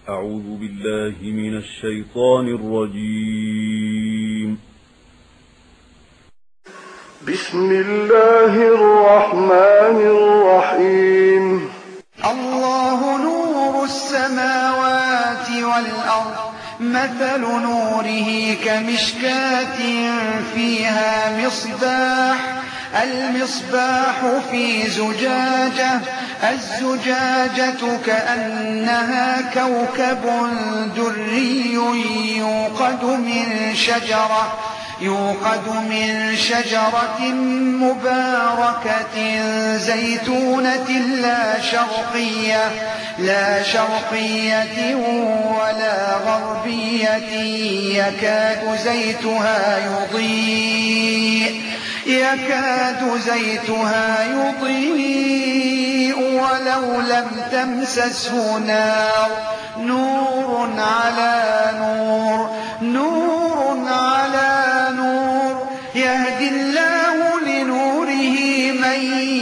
أعوذ بالله من الشيطان الرجيم. بسم الله الرحمن الرحيم. الله نور السماوات والأرض، مثل نوره كمشكاة فيها مصباح، المصباح في زجاجة، الزجاجة كأنها كوكب دري يوقد من شجرة مباركة زيتونة لا شرقية ولا غربية، يكاد زيتها يضيء ولو لم تمسسه نار، نور على نور، يهدي الله لنوره من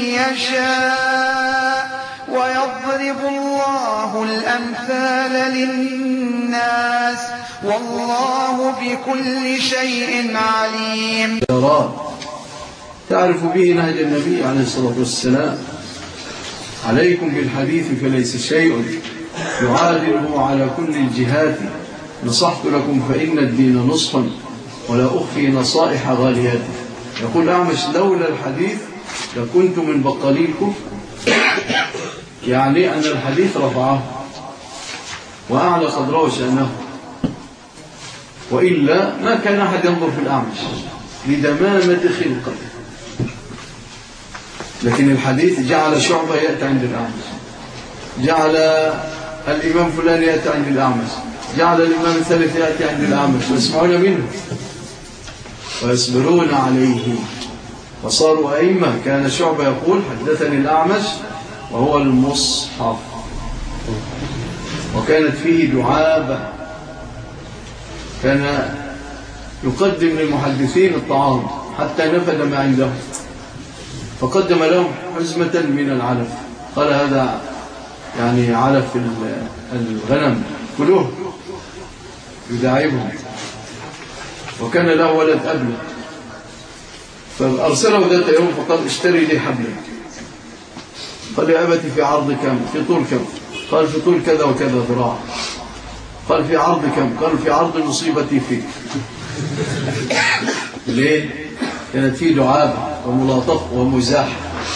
يشاء، ويضرب الله الأمثال للناس، والله بكل شيء عليم. تعرف به نهج النبي عليه الصلاة والسلام: عليكم بالحديث فليس شيء يعادله على كل الجهات، نصحت لكم فإن الدين نصح ولا أخفي نصائح غاليات. يقول أعمش: لولا الحديث لكنت من بقالي الكفر، يعني أن الحديث رفعه وأعلى قدره وشأنه، وإلا ما كان أحد ينظر في الأعمش لدمامة خلقه. لكن الحديث جعل شعبة يأتي عند الأعمش، جعل الإمام فلان يأتي عند الأعمش، جعل الإمام الثالث يأتي عند الأعمش، ويسمعون منه ويصبرون عليه وصاروا أئمة. كان شعبة يقول: حدثني الأعمش وهو المصحف، وكانت فيه دعابة، كان يقدم للمحدثين الطعام حتى نفد ما عنده، فقدم لهم حزمة من العلف، قال: هذا يعني علف الغنم، كلوه، يداعبهم. وكان له ولد أبلغ، فأرسله ذات يوم فقال: اشتري لي حبلا. قال: يا أبتي في عرض كم؟ في طول كم؟ قال: في طول كذا وكذا ذراع. قال: في عرض كم؟ قال: في عرض مصيبتي فيك. ليه؟ كانت فيه دعابة وملاطفة ومزاح.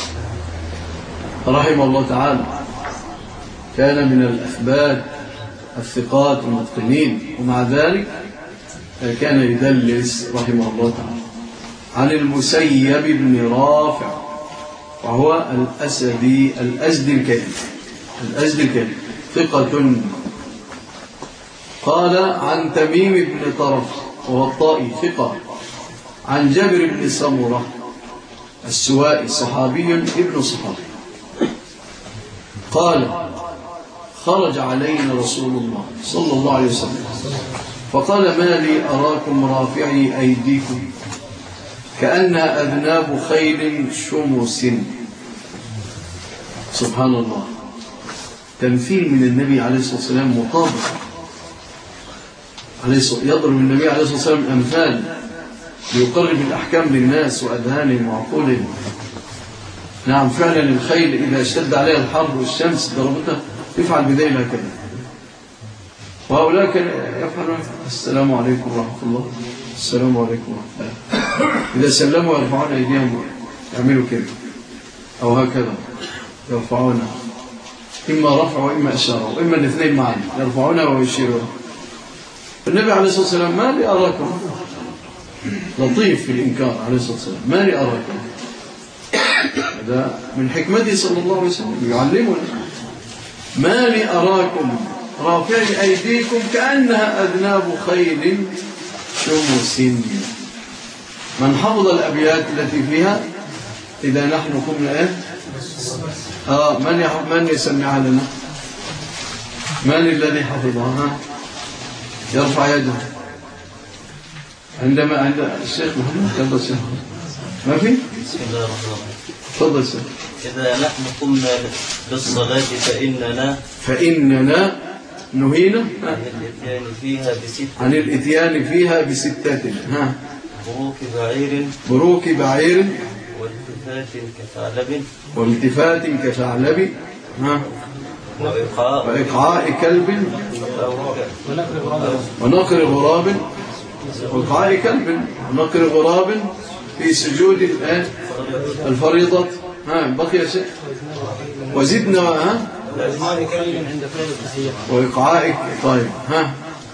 رحمه الله تعالى، كان من الأثبات الثقات المتقنين، ومع ذلك كان يدلس رحمه الله تعالى. عن المسيب بن رافع، وهو الأزدي الكريم، ثقة. قال: عن تميم بن طرف وهو الطائي، ثقة. عن جابر بن سمرة السوائي، صحابي ابن صحابي، قال: خرج علينا رسول الله صلى الله عليه وسلم فقال: ما لي أراكم رافعي أيديكم كأنها أذناب خيل شمس. سبحان الله، تمثيل من النبي عليه الصلاة والسلام مطابق. يضرب النبي عليه الصلاة والسلام أمثال ليقرب الأحكام للناس وأذهانهم وعقولهم. نعم، فعلا الخيل إذا اشتد عليها الحر والشمس ضربتها يفعل بذيلها كذا، وهؤلاء كان يفعلون: السلام عليكم ورحمة الله، السلام عليكم ورحمة الله. إذا سلموا يرفعون أيديهم، يعملوا كذا أو هكذا، يرفعونها، إما رفع وإما إشارة، وإما الاثنين معا، يرفعونها ويشيرون. النبي عليه الصلاة والسلام: ما لي أراكم، لطيف في الإنكار عليه الصلاة والسلام، ما لي أراكم. هذا من حكمته صلى الله عليه وسلم، يعلمنا: ما لي أراكم رافعي أيديكم كأنها أذناب خيل شمس. من حفظ الأبيات التي فيها إذا نحن قمنا من يسمعها لنا؟ من الذي حفظها؟ يرفع يده. عند الشيخ محمد. تفضل الشيخ. ما في؟ بسم الله الرحمن الرحيم. تفضل الشيخ. إذا نحن قمنا بالصلاة فإننا نهينا عن الإتيان فيها بستة. ها. بروك بعير والتفات كثعلب. ها. وإقعاء كلب ونقر غراب. وإقعاء كلب ونقر غراب في سجود الفريضة. ها بقي شيء وزدنا. ها وإقعاء. طيب. ها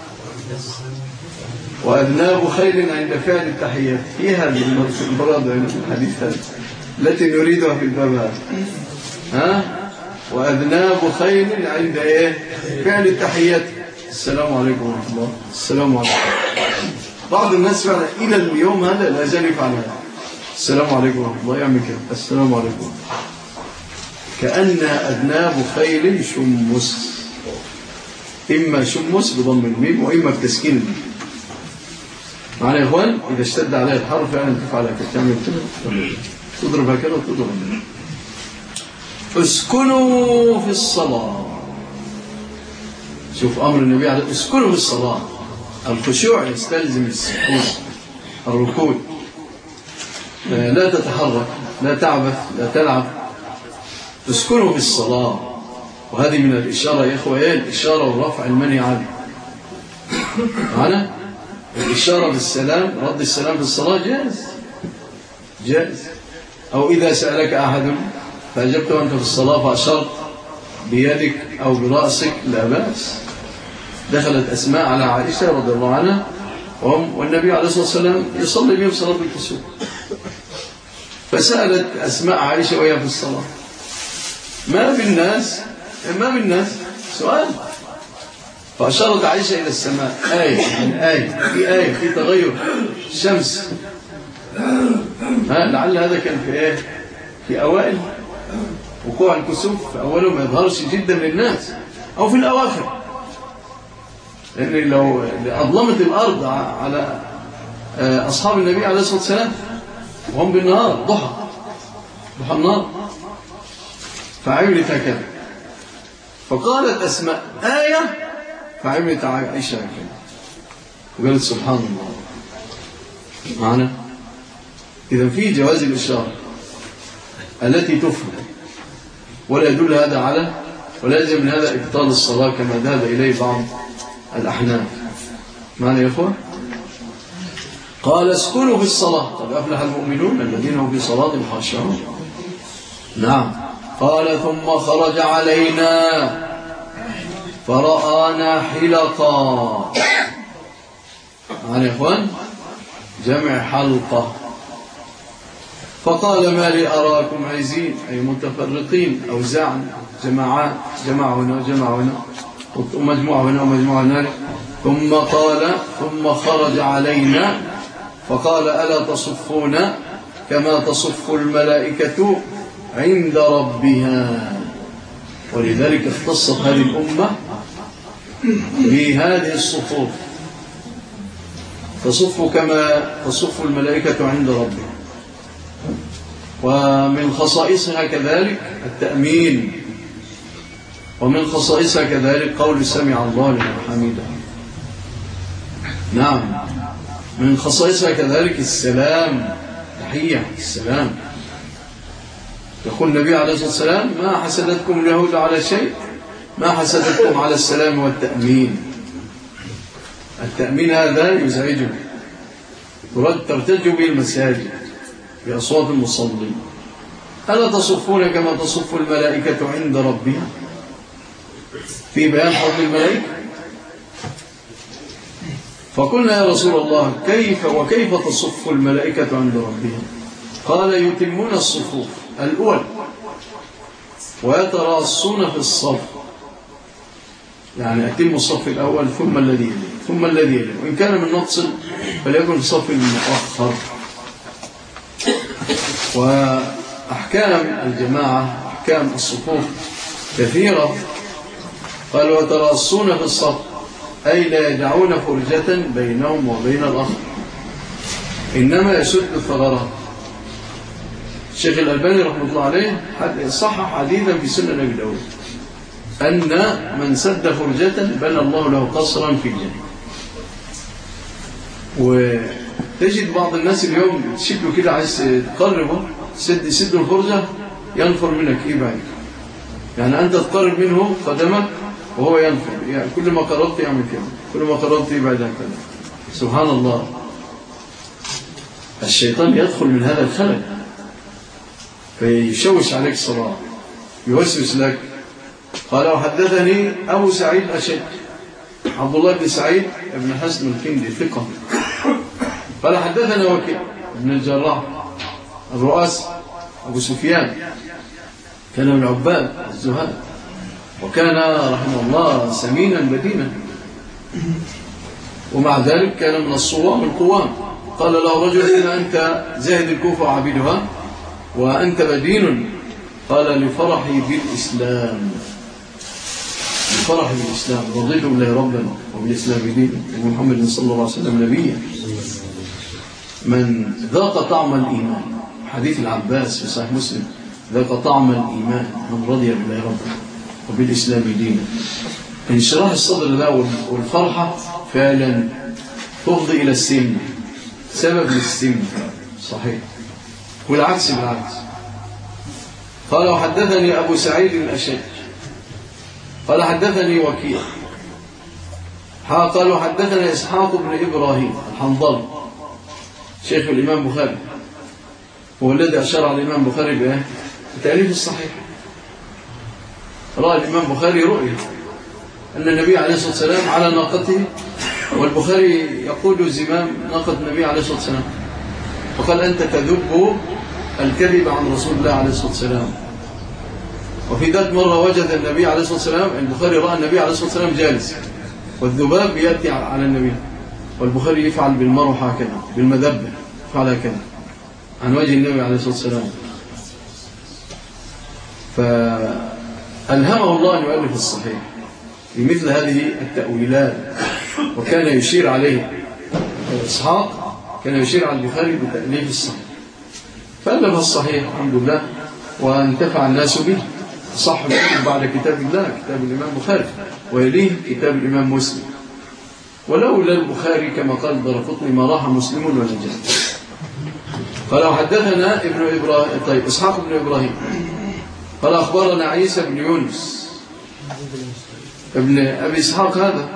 وأذناب خيل عند فعل التحيات. في هذه المراد الحديث هذا التي نريدها في الباب. ها وأذناب خيل عند فعل التحيات. السلام عليكم ورحمة الله. السلام عليكم. بعض الناس فعلا إلى اليوم هذا لا زال يفعل هذا. السلام عليكم ورحمة الله. يعمل كده السلام عليكم كأن أذناب خيل شمس. إما شمس بضم الميم وإما بتسكين الميم. معنا يا إخوان؟ إذا اشتد عليه الحرف فعلا تفعل هكذا. تعمل كده تضرب هكذا وتضرب هكذا. اسكنوا في الصلاة. شوف أمر النبي عليه اسكنوا في الصلاة. الخشوع يستلزم السكون الركود. لا تتحرك لا تعبث لا تلعب. اسكنوا في الصلاة. وهذه من الإشارة يا إخوة الإشارة والرفع المنهي عنه. معنا الإشارة بالسلام رد السلام في الصلاة جائز. أو إذا سألك أحد فأجبت وأنت في الصلاة فأشرت بيدك أو برأسك لا بأس. دخلت أسماء على عائشة رضي الله عنها والنبي عليه الصلاة والسلام يصلي بهم صلاة الكسوف. فسألت أسماء عائشة وهي في الصلاة ما بالناس سؤال. فأشارت عائشة إلى السماء. آية في تغير الشمس. لعل هذا كان في في أوائل وقوع الكسوف. في أوله ما يظهرش جدا للناس أو في الأواخر لأن لو أظلمت الأرض على أصحاب النبي عليه الصلاة والسلام وهم بالنهار ضحى النهار فعملت هكذا. فقالت أسماء آية فعملت عائشة هكذا وقالت سبحان الله. معنا إذا في جواز الإشارة التي تفهم ولا يدل هذا على ولا يلزم من هذا إبطال الصلاة كما ذهب إليه بعض الأحناف. معنا يا إخوة؟ قال اسكنوا في الصلاة. قد أفلح المؤمنون الذين هم في صلاتهم خاشعون. نعم. قال ثم خرج علينا فرآنا حلقا. معنا يا إخوان؟ جمع حلقة. فقال ما لي أراكم عايزين أي متفرقين أوزاعا جماعات جماعة هنا وجماعة هنا ومجموعة هنا ومجموعة هنا. ثم خرج علينا فقال ألا تصفون كما تصف الملائكة عند ربها. ولذلك اختصت هذه الأمة بهذه الصفوف تصف كما تصف الملائكة عند ربها. ومن خصائصها كذلك التأمين ومن خصائصها كذلك قول سمع الله لمن حمده. نعم. من خصائصها كذلك السلام تحية السلام. يقول النبي عليه الصلاة والسلام ما حسدتكم اليهود على شيء ما حسدتكم على السلام والتأمين. التأمين هذا يزعجه ترتج به المساجد بأصوات المصلين. ألا تصفون كما تصف الملائكة عند ربها في بيان فضل الملائكة. فقلنا يا رسول الله كيف تصف الملائكة عند ربها؟ قال يتمون الصفوف الأول ويتراصون في الصف. يعني أتم الصف الأول ثم الذي يلي وإن كان من نقص فليكن في الصف المؤخر. وأحكام الجماعة أحكام الصفوف كثيرة. قال ويتراصون في الصف أي لا يدعون فرجة بينهم وبين الآخر إنما يسد الثغرات. الشيخ الألباني رحمه الله عليه صحح حديثا في سنن أبي داود أن من سد فرجة بنى الله له قصرا في الجنة. وتجد بعض الناس اليوم تشده كده عايز تقربه، سد الفرجة ينفر منك يبعد، يعني أنت تقرب منه قدمك وهو ينفر، يعني كل ما قربت يعمل كده، كل ما قربت يبعد هكذا. سبحان الله، الشيطان يدخل من هذا الخلل فيشوش عليك الصلاة، يوسوس لك. قال وحدثني أبو سعيد الأشج عبد الله بن سعيد بن حسن الكندي ثقة. قال حدثنا وكيع بن الجراح الرؤاس أبو سفيان كان من عباد الزهاد، وكان رحمه الله سمينا بدينا، ومع ذلك كان من الصوام القوام. قال له رجل إن أنت زاهد الكوفة وعبيدها وأنت بدين، قال لفرحي بالإسلام، لفرحي بالإسلام، رضيت بالله ربا وبالإسلام دينا ومحمد صلى الله عليه وسلم نبيا. من ذاق طعم الإيمان، حديث العباس في صحيح مسلم، ذاق طعم الإيمان من رضي بالله ربا وبالإسلام دينا. انشراح الصدر له والفرحة فعلا تفضي إلى السن، سبب للسن صحيح، والعكس بالعكس. قال وحدثني أبو سعيد الأشج قال حدثني وكيع قال وحدثنا إسحاق بن إبراهيم الحنظلي شيخ الإمام بخاري، هو الذي أشار على الإمام بخاري بتأليف الصحيح. رأى الإمام بخاري رؤية أن النبي عليه الصلاة والسلام على ناقته، والبخاري يقول زمام ناقة النبي عليه الصلاة والسلام، فقال أنت تذب الكذب عن رسول الله عليه الصلاة والسلام. وفي ذات مرة وجد النبي عليه الصلاة والسلام، البخاري رأى النبي عليه الصلاة والسلام جالس والذباب يأتي على النبي، والبخاري يفعل بالمروح هكذا بالمذبة، يفعل هكذا عن وجه النبي عليه الصلاة والسلام. فألهمه الله أن يؤلف الصحيح بمثل هذه التأويلات، وكان يشير عليه إسحاق، كان يشير على البخاري بتأليف الصحيح، فألف الصحيح الحمد لله وانتفع الناس به. صح الكتب بعد كتاب الله كتاب الإمام البخاري، ويليه كتاب الإمام مسلم، ولولا البخاري كما قال الدارقطني ما راح مسلم ولا جاء. قال حدثنا ابن إبراهيم، طيب إسحاق بن إبراهيم قال أخبرنا عيسى بن يونس ابن أبي إسحاق هذا،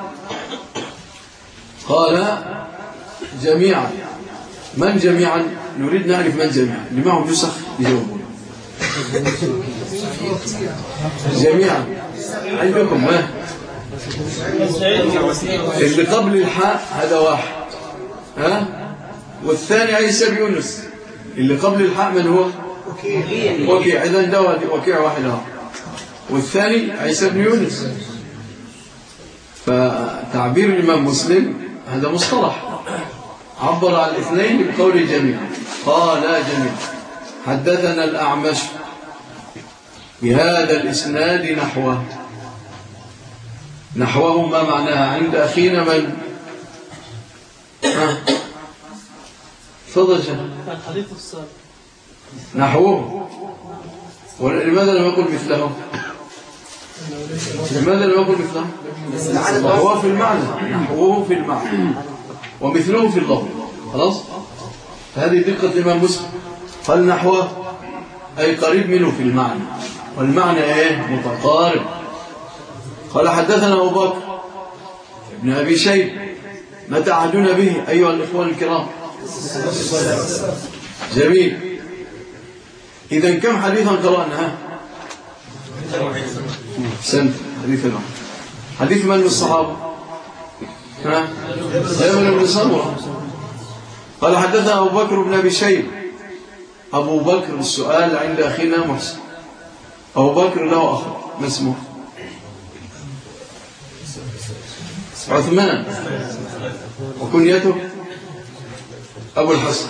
قال جميعا. من جميعا؟ نريد نعرف من جميعا، اللي معهم نسخ يجاوبون. جميعا عندكم ما اللي قبل الحاء هذا واحد، ها؟ والثاني عيسى بن يونس، اللي قبل الحاء من هو؟ وكيع. إذا ده وكيع واحد اهو، والثاني عيسى بن يونس. فتعبير الإمام مسلم هذا مصطلح، عبر عن الاثنين بقول جميعا. قال جميعا حدثنا الأعمش بهذا الإسناد نحوه ما معناها عند أخينا من فضل الحديث السابق نحوه. ولماذا لم يقل مثله؟ لماذا لم يقل مثله؟ هو في المعنى، نحوه في المعنى ومثله في اللفظ. خلاص، هذه دقة الإمام مسلم. قال نحوه أي قريب منه في المعنى، والمعنى ايه؟ متقارب. قال حدثنا أبو بكر ابن أبي شيب متى عهدنا به أيها الإخوان الكرام؟ جميل. إذا كم حديثا قرأنا؟ سنت حديثنا. حديث من الصحابة؟ أيمن بن سمرة. قال حدثنا أبو بكر بن أبي شيب. أبو بكر السؤال عند أخينا محسن. أبو بكر له أخ ما اسمه؟ عثمان. وكنيته أبو الحسن.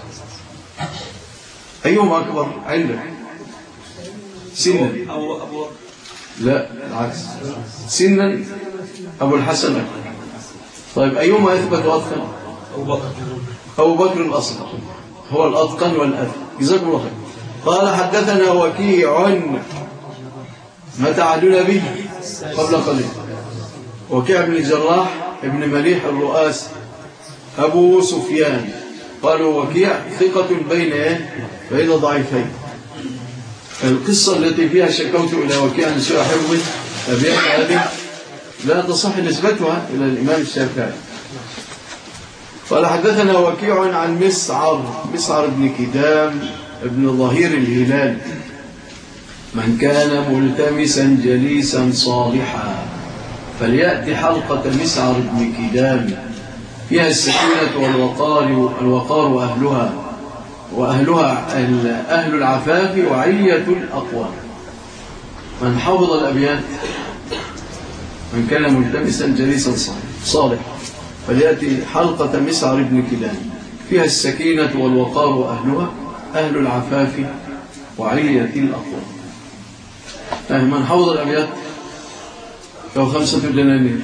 أيهما أكبر عندك؟ سنا؟ لا العكس، سنا أبو الحسن أكبر. طيب أيهما أثبت وأتقن؟ أبو بكر الأصغر هو الأتقن والأثبت. جزاكم الله خير. قال حدثنا وكيع متى عهدنا به قبل قليل. وكيع بن الجراح ابن مليح الرؤاسي أبو سفيان، قالوا وكيع ثقة بين ضعيفين. القصة التي فيها شكوت إلى وكيع عن سوء حفظه أبيات هذه لا تصح نسبتها إلى الإمام الشافعي. قال حدثنا وكيع عن مسعر بن كدام ابن ظهير الهلال: من كان ملتمسا جليسا صالحا فليأتي حلقة مسعر بن كدام فيها السكينة والوقار وأهلها أهل العفاف وعلية الأقوام. من حفظ الأبيات: من كان ملتمسا جليسا صالحا فليأتي حلقة مسعر بن كدام فيها السكينة والوقار وأهلها أهل العفاف وعلية الأقوام. من حفظ الأبيات له 5 دنانير.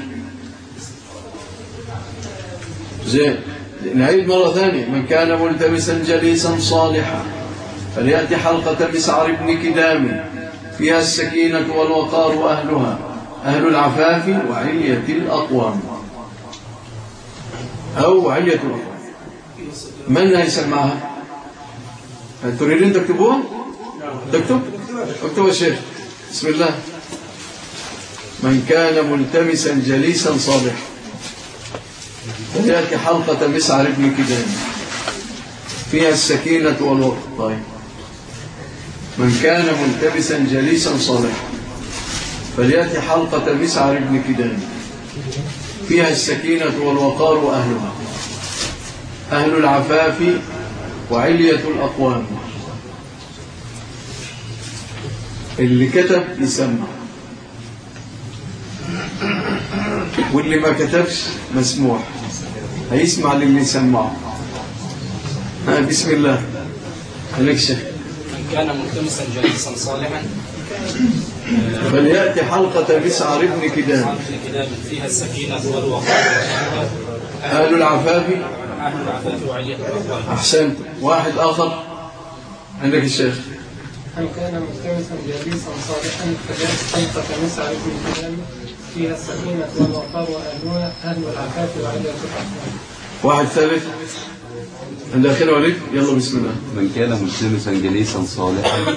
زين، نعيد مرة ثانية: من كان ملتمسا جليسا صالحا فليأتي حلقة مسعر بن كدام فيها السكينة والوقار وأهلها أهل العفاف وعلية الأقوام أو علية الأقوام. من هيسمعها؟ تريدين تكتبوها؟ اكتبوا يا شيخ. بسم الله. من كان ملتمسا جليسا صالحا فليأتي حلقة مسعر بن كدام فيها السكينة والوقار. طيب. من كان ملتمسا جليسا صالحا فليأتي حلقة مسعر بن كدام فيها السكينة والوقار وأهلها أهل العفاف وعلية الأقوام. اللي كتب يسمع، واللي ما كتبش مسموح هيسمع للي يسمعه. بسم الله. عليك شيخ. من كان ملتمسا جليسا صالحا فليأتي حلقة مسعر بن كدام فيها السكينة والوقار أهل العفاف وعلية الأقوام. أحسنت. واحد آخر عندك الشيخ. من كان ملتمسا جليسا صالحا فليأتي حلقة مسعر بن كدام فيها السكينة والوقار وأهلها أهل العفاف وعلية الأقوام. واحد ثالث عند أخينا وليد. يلا بسم الله. من كان ملتمسا جليسا صالحا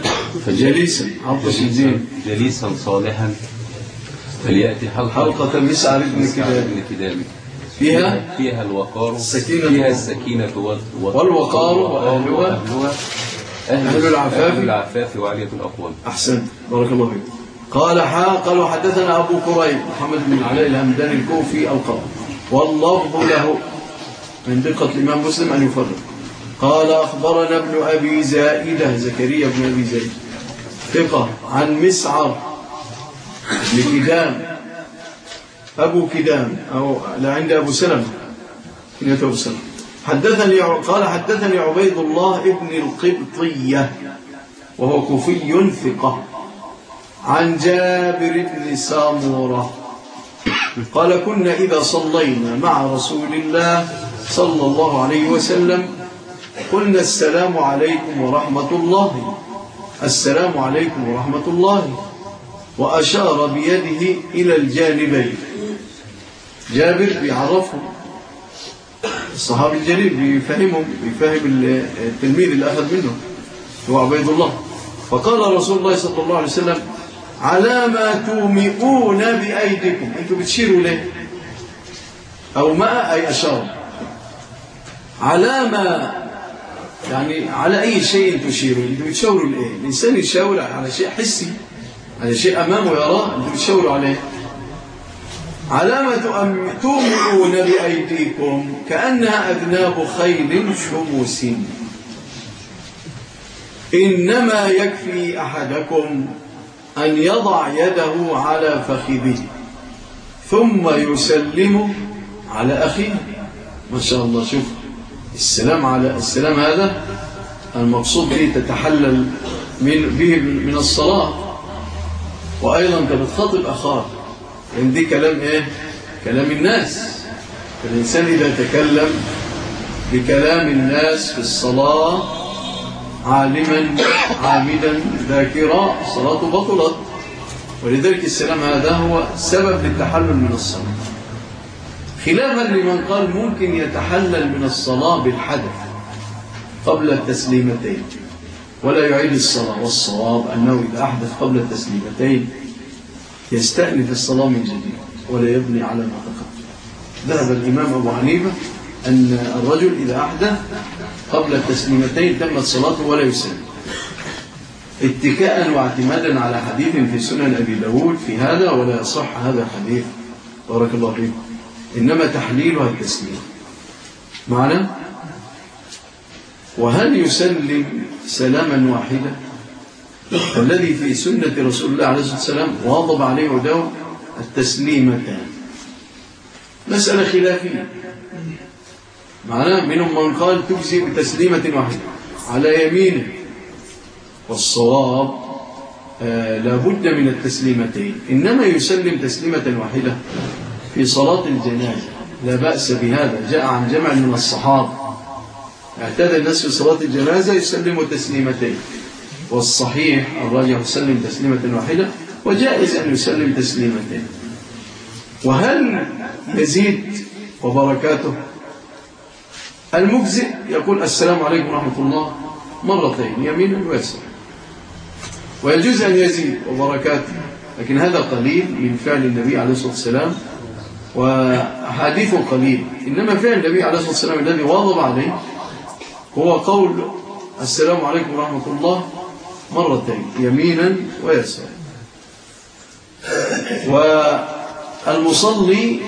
جليسا صالحا فليأتي حلقة مسعر بن كدام فيها الوقار السكينة والوقار وأهلها أهل العفاف وعلية الأقوام. أحسنت، بارك الله فيك. قال وحدثنا أبو كريب محمد بن علاء الهمداني الكوفي القاضي، واللفظ له، من دقة الإمام مسلم أن يفرق. قال أخبرنا ابن أبي زائدة زكريا بن أبي زائدة ثقة عن مسعر بن كدام أبو كدام أو لا عند أبو سلمة كنية أبو سلمة. حدثني عبيد الله ابن القبطية وهو كوفي ثقة عن جابر بن سامورة قال كنا إذا صلينا مع رسول الله صلى الله عليه وسلم قلنا السلام عليكم ورحمة الله، السلام عليكم ورحمة الله، وأشار بيده إلى الجانبين. جابر بيعرفهم الصحابي الجليل، بيفهم التلميذ اللي أخذ منه هو عبيد الله. فقال رسول الله صلى الله عليه وسلم على ما تومئون بأيديكم، أنتم بتشيروا ليه؟ أو ما أي أشار على ما، يعني على أي شيء تشيروا، أنتم بتشاوروا لإيه؟ الإنسان يشاور على شيء حسي، على شيء أمامه يراه، أنتم بتشاوروا عليه. على ما تومئون بأيديكم كأنها أذناب خيل شموس، إنما يكفي أحدكم أن يضع يده على فخذه ثم يسلم على أخيه. ما شاء الله، شوف السلام على السلام، هذا المقصود به تتحلل به من الصلاة، وأيضا أنت بتخاطب أخاك، لأن دي كلام إيه؟ كلام الناس. فالإنسان إذا تكلم بكلام الناس في الصلاة عالما عامدا ذاكرا صلاته بطلت. ولذلك السلام هذا هو سبب للتحلل من الصلاة، خلافا لمن قال ممكن يتحلل من الصلاة بالحدث قبل التسليمتين ولا يعيد الصلاة. والصواب أنه إذا أحدث قبل التسليمتين يستأنف الصلاة من جديد ولا يبني على ما تقدم. ذهب الإمام أبو حنيفة أن الرجل إذا أحدث قبل التسليمتين تمت صلاته ولا يسلم، اتكاء واعتمادا على حديث في سنن أبي داود في هذا، ولا يصح هذا الحديث بارك الله فيكم، إنما تحليلها التسليم معنا. وهل يسلم سلاما واحدا؟ الذي في سنة رسول الله عليه الصلاة والسلام واظب عليه وداوم التسليمتان، مسألة خلافية معنا. منهم من قال تجزي بتسليمة واحدة على يمينه، والصواب لابد من التسليمتين، إنما يسلم تسليمة واحدة في صلاة الجنازة لا بأس بهذا، جاء عن جمع من الصحابة اعتاد الناس في صلاة الجنازة يسلموا تسليمتين، والصحيح الراجح يسلم تسليمة واحدة، وجائز أن يسلم تسليمتين. وهل يزيد وبركاته؟ المجزئ يقول السلام عليكم ورحمة الله مرتين يمينا ويسرا، ويجوز أن يزيد وبركاته، لكن هذا قليل من فعل النبي عليه الصلاة والسلام وحديثه قليل، إنما فعل النبي عليه الصلاة والسلام الذي واظب عليه هو قول السلام عليكم ورحمة الله مرتين يمينا ويسرا. والمصلي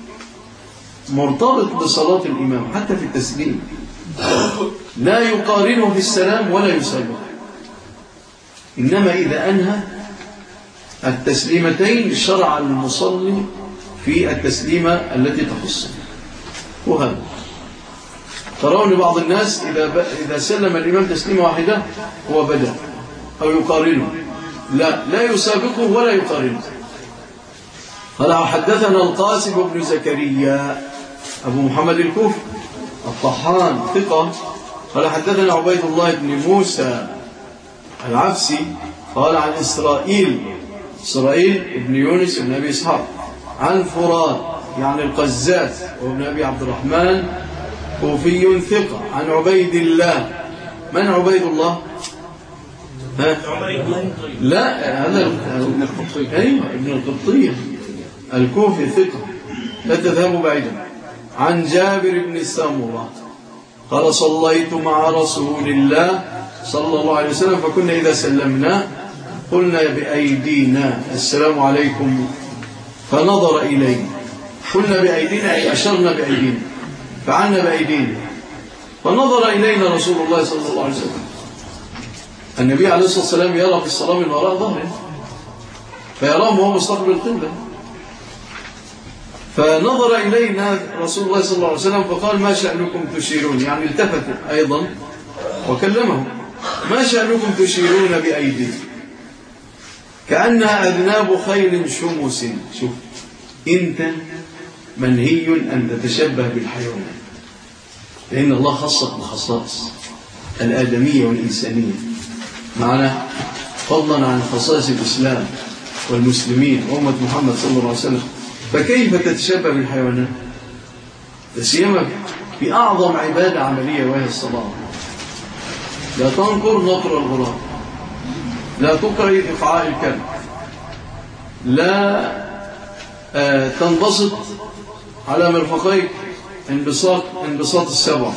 مرتبط بصلاة الإمام حتى في التسليم، لا يقارنه في السلام ولا يسلمه، إنما إذا أنهى التسليمتين شرع المصلي في التسليمة التي تخصه. وهذا ترون بعض الناس إذا سلم الإمام تسليمة واحدة هو بدأ أو يقارنه، لا يسابقه ولا يقارنه. قال حدثنا القاسم بن زكريا أبو محمد الكوفي الطحان ثقة، قال حدثنا عبيد الله بن موسى العفسي قال عن إسرائيل بن يونس بن أبي إسحاق عن فرات يعني القزات وابن أبي عبد الرحمن كوفي ثقة عن عبيد الله. من عبيد الله؟ لا هذا ابن القبطي، أيوة ابن القبطي الكوفي ثقة لا تذهبوا بعيدا. عن جابر بن سمرة قال صليت مع رسول الله صلى الله عليه وسلم فكنا إذا سلمنا قلنا بأيدينا السلام عليكم، فنظر إلينا، قلنا بأيدينا أي أشرنا بأيدينا، فعلنا بأيدينا، فنظر إلينا رسول الله صلى الله عليه وسلم. النبي عليه الصلاة والسلام يرى في الصلاة من وراء ظهره، فيراه وهو مستقبل القبلة، فنظر إلينا رسول الله صلى الله عليه وسلم فقال ما شأنكم تشيرون، يعني التفت أيضا وكلمهم، ما شأنكم تشيرون بأيديكم كأنها أذناب خيل شمس. شوف أنت منهي أن تتشبه بالحيوان، لأن الله خصك بخصائص الآدمية والإنسانية معنا، فضلا عن خصائص الإسلام والمسلمين وأمة محمد صلى الله عليه وسلم، فكيف تتشبه بالحيوانات؟ سيما في أعظم عبادة عملية وهي الصلاة. لا تنقر نقر الغراب، لا تقرأ إقعاء الكلب، لا تنبسط على مرفقيك انبساط السبع،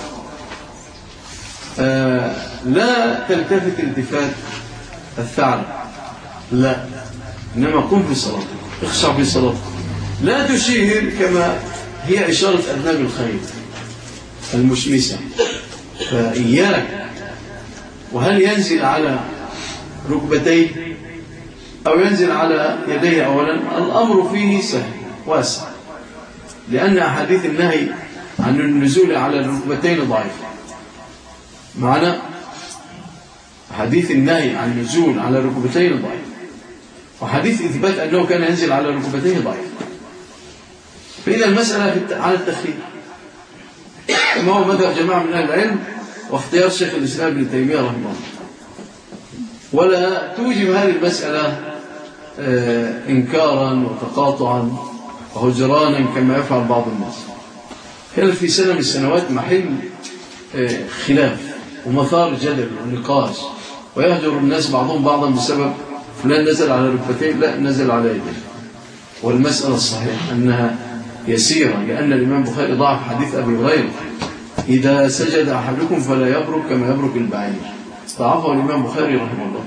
لا تلتفت التفات الثعلب، لا، إنما قم في صلاتك، اخشع في صلاتك، لا تشير كما هي إشارة أذناب الخيل المشمسة، فإياك. وهل ينزل على ركبتيه أو ينزل على يديه أولا؟ الأمر فيه سهل واسع، لأن أحاديث النهي عن النزول على الركبتين ضعيفة معنا، حديث النهي عن النزول على الركبتين ضعيف، وحديث إثبات أنه كان ينزل على ركبتيه ضعيف، فإذا المسألة على التخيير كما هو مذهب جماعة من أهل العلم واختيار شيخ الإسلام ابن تيمية رحمه الله. ولا توجب هذه المسألة إنكارا وتقاطعا وهجرانا كما يفعل بعض الناس. كان في سنة من السنوات محل خلاف ومثار جدل ونقاش، ويهجر الناس بعضهم بعضا بسبب فلان نزل على ركبتين، لا نزل على يديه. والمسألة الصحيحة أنها يسيرة، لأن الإمام البخاري ضعف حديث أبي هريرة إذا سجد أحدكم فلا يبرك كما يبرك البعير، ضعفه الإمام البخاري رحمه الله.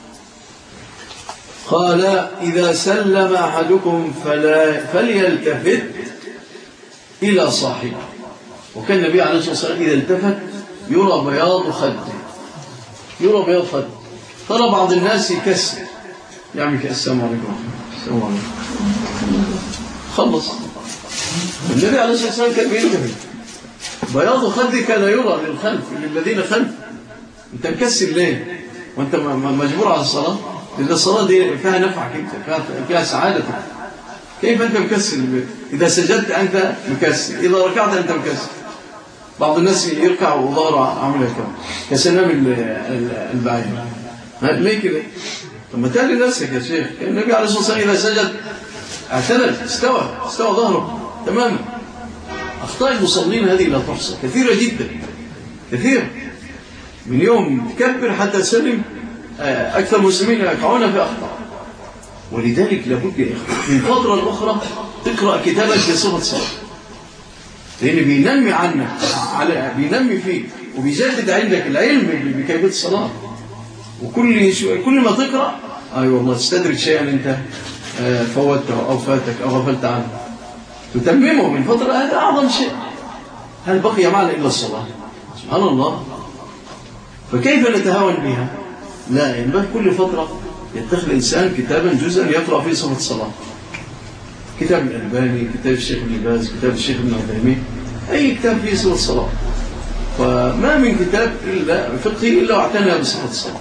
قال إذا سلم أحدكم فليلتفت إلى صاحبه. وكان النبي عليه الصلاة والسلام إذا التفت يرى بياض خده، يرى بياض خده. ترى بعض الناس يكسر، يعمل السلام عليكم، السلام عليكم، خلص. النبي عليه الصلاة والسلام كان بيلتفت، بياض خده كان يرى للخلف، للذين خلف. أنت مكسر ليه؟ وأنت مجبور على الصلاة؟ لأن الصلاة دي فيها نفعك أنت، فيها سعادتك. كيف أنت مكسر؟ إذا سجدت أنت مكسر، إذا ركعت أنت مكسر. بعض الناس يركع وظهره عامله كسنام البعير. ليه كده؟ طب ما تالي نفسك يا شيخ. النبي عليه الصلاة والسلام إذا سجد اعتدل، استوى ظهره تماما. أخطاء المصلين هذه لا تحصى، كثيرة جدا، كثير. من يوم تكبر حتى تسلم أكثر المسلمين يقعون في أخطاء. ولذلك لابد يا إخوة من فترة الأخرى تقرأ كتابك في صفة الصلاة، لأن بينمي عنك، بينمي فيك وبيجدد عندك العلم بكيفية الصلاة. وكل ما تقرأ والله تستدرك شيئا أنت فوته أو فاتك أو غفلت عنه، تتممه من فترة. هذا أعظم شيء. هل بقي معنا إلا الصلاة؟ سبحان الله. فكيف نتهاون بها؟ لا، ينبغي كل فترة يتخذ الإنسان كتابا جزءا يقرأ فيه صفة الصلاة. كتاب الألباني، كتاب الشيخ ابن باز، كتاب الشيخ ابن عثيمين، أي كتاب فيه صفة الصلاة. فما من كتاب إلا فقهي إلا واعتنى بصفة الصلاة.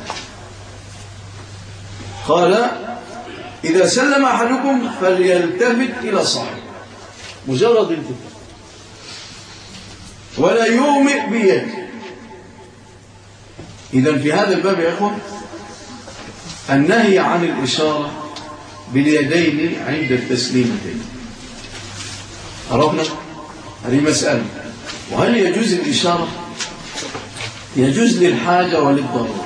قال إذا سلم أحدكم فليلتفت إلى صاحبه، مجرد التفت، ولا يومئ بيده. إذن في هذا الباب يا إخوة النهي عن الإشارة باليدين عند التسليمتين. عرفنا؟ هذه مسألة. وهل يجوز الإشارة؟ يجوز للحاجة وللضرورة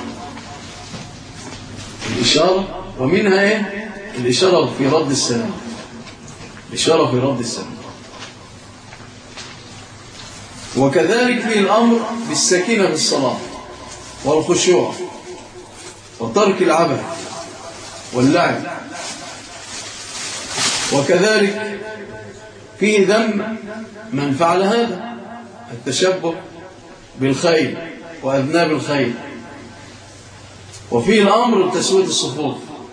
الإشارة، ومنها إيه؟ الإشارة في رد السلام. الإشارة في رد السلام. وكذلك في الأمر بالسكينة في الصلاة والخشوع وترك العبث واللعب. وكذلك فيه ذم من فعل هذا، التشبه بالخيل وأذناب الخيل. وفيه الأمر بتسوية الصفوف.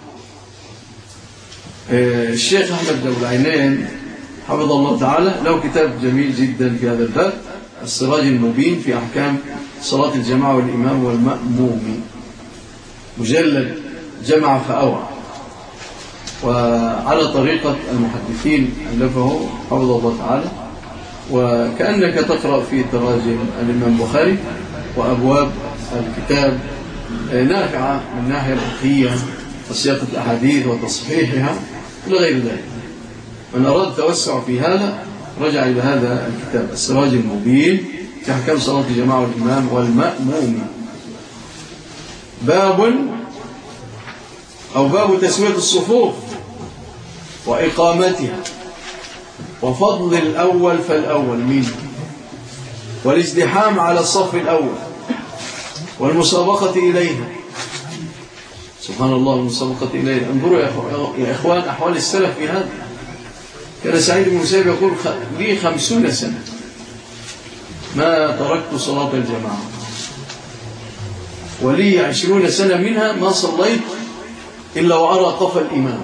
الشيخ أحمد دولعينين حفظه الله تعالى له كتاب جميل جدا في هذا الباب، السراج المبين في أحكام صلاة الجماعة والإمام والمأموم، مجلد جمع فأوعى، وعلى طريقة المحدثين ألفه حفظه الله تعالى. وكأنك تقرأ في تراجم الإمام البخاري، وأبواب الكتاب نافعة من ناحية الفقهية وسياقة الأحاديث وتصحيحها إلى غير ذلك. من أراد توسع في هذا رجع إلى هذا الكتاب السراج المبين في أحكام صلاة الجماعة والإمام والمأموم. باب تسوية الصفوف وإقامتها، وفضل الأول فالأول منه، والازدحام على الصف الأول، والمسابقة إليها. سبحان الله، المسابقة إليها. انظروا يا إخوان أحوال السلف في هذا. كان سعيد بن مسيب يقول لي 50 سنة ما تركت صلاة الجماعة، ولي 20 سنة منها ما صليت إلا وأرى قف الإمام،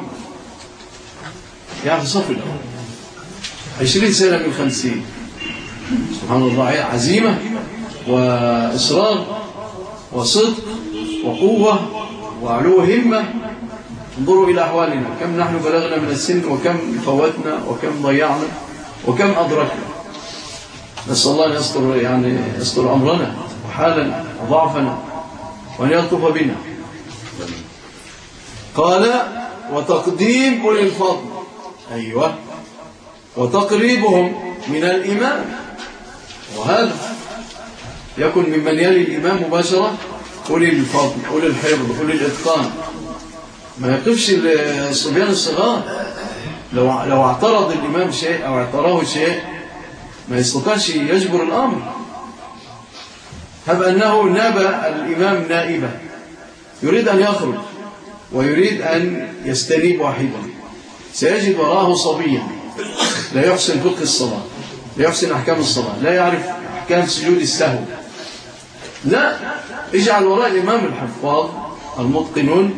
يعني صف الأول. 20 سنة من 50. سبحان الله، عزيمة وإصرار وصدق وقوة وعلو همة. انظروا إلى أحوالنا، كم نحن بلغنا من السن، وكم فوتنا، وكم ضيعنا، وكم أدركنا. نسأل الله أن يستر أمرنا وحالنا وضعفنا، وأن يلطف بنا. قال وتقديم أولي الفضل. أيوة، وتقريبهم من الإمام، وهذا يكون ممن يلي الإمام مباشرة أولي الفضل، أولي الحفظ، أولي الإتقان. ما يقفش الصبيان الصغار. لو اعترض الإمام شيء أو اعتراه شيء ما يستطيعش يجبر الأمر. هب أنه ناب الإمام نائبة يريد أن يخرج ويريد أن يستنيب واحدا، سيجد وراءه صبيا لا يحسن فقه الصلاة، لا يحسن أحكام الصلاة، لا يعرف أحكام سجود السهو. لا، اجعل وراء الإمام الحفاظ المتقنون،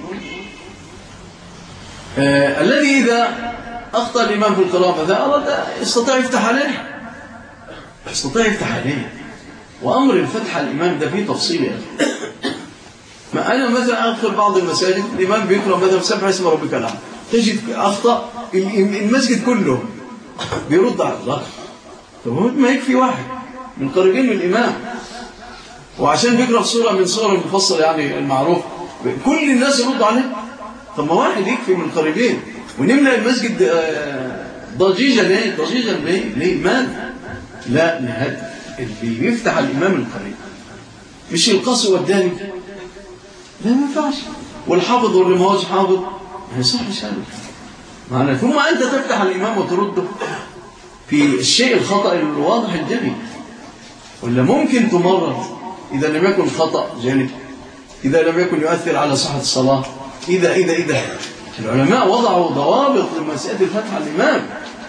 الذي إذا أخطأ الإمام في القراءة فذا أراد يستطيع يفتح عليه، يستطيع يفتح عليه. وأمر الفتح على الإمام ده فيه تفصيل. ما أنا مثلا أدخل بعض المساجد الإمام بيقرأ مثلا سبح اسم ربك الأعلى، تجد أخطأ المسجد كله بيرد على الله. طب ما يكفي واحد من قريبين من الإمام، وعشان بيقرأ صورة من صور المفصل يعني المعروف كل الناس يرد عليه. طب ما واحد يكفي من قريبين ونملأ المسجد ضجيجا. ليه؟ ضجيجا ليه؟ مال؟ لا، نهد اللي يفتح الإمام القريب، مش القصي والداني. لا، ما ينفعش. والحافظ واللي ما هوش حافظ ما يصحش هذا معنى. ثم أنت تفتح الإمام وترده في الشيء الخطأ الواضح الجلي، ولا ممكن تمرر إذا لم يكن خطأ جانب، إذا لم يكن يؤثر على صحة الصلاة، إذا العلماء وضعوا ضوابط لمسألة الفتح على الإمام.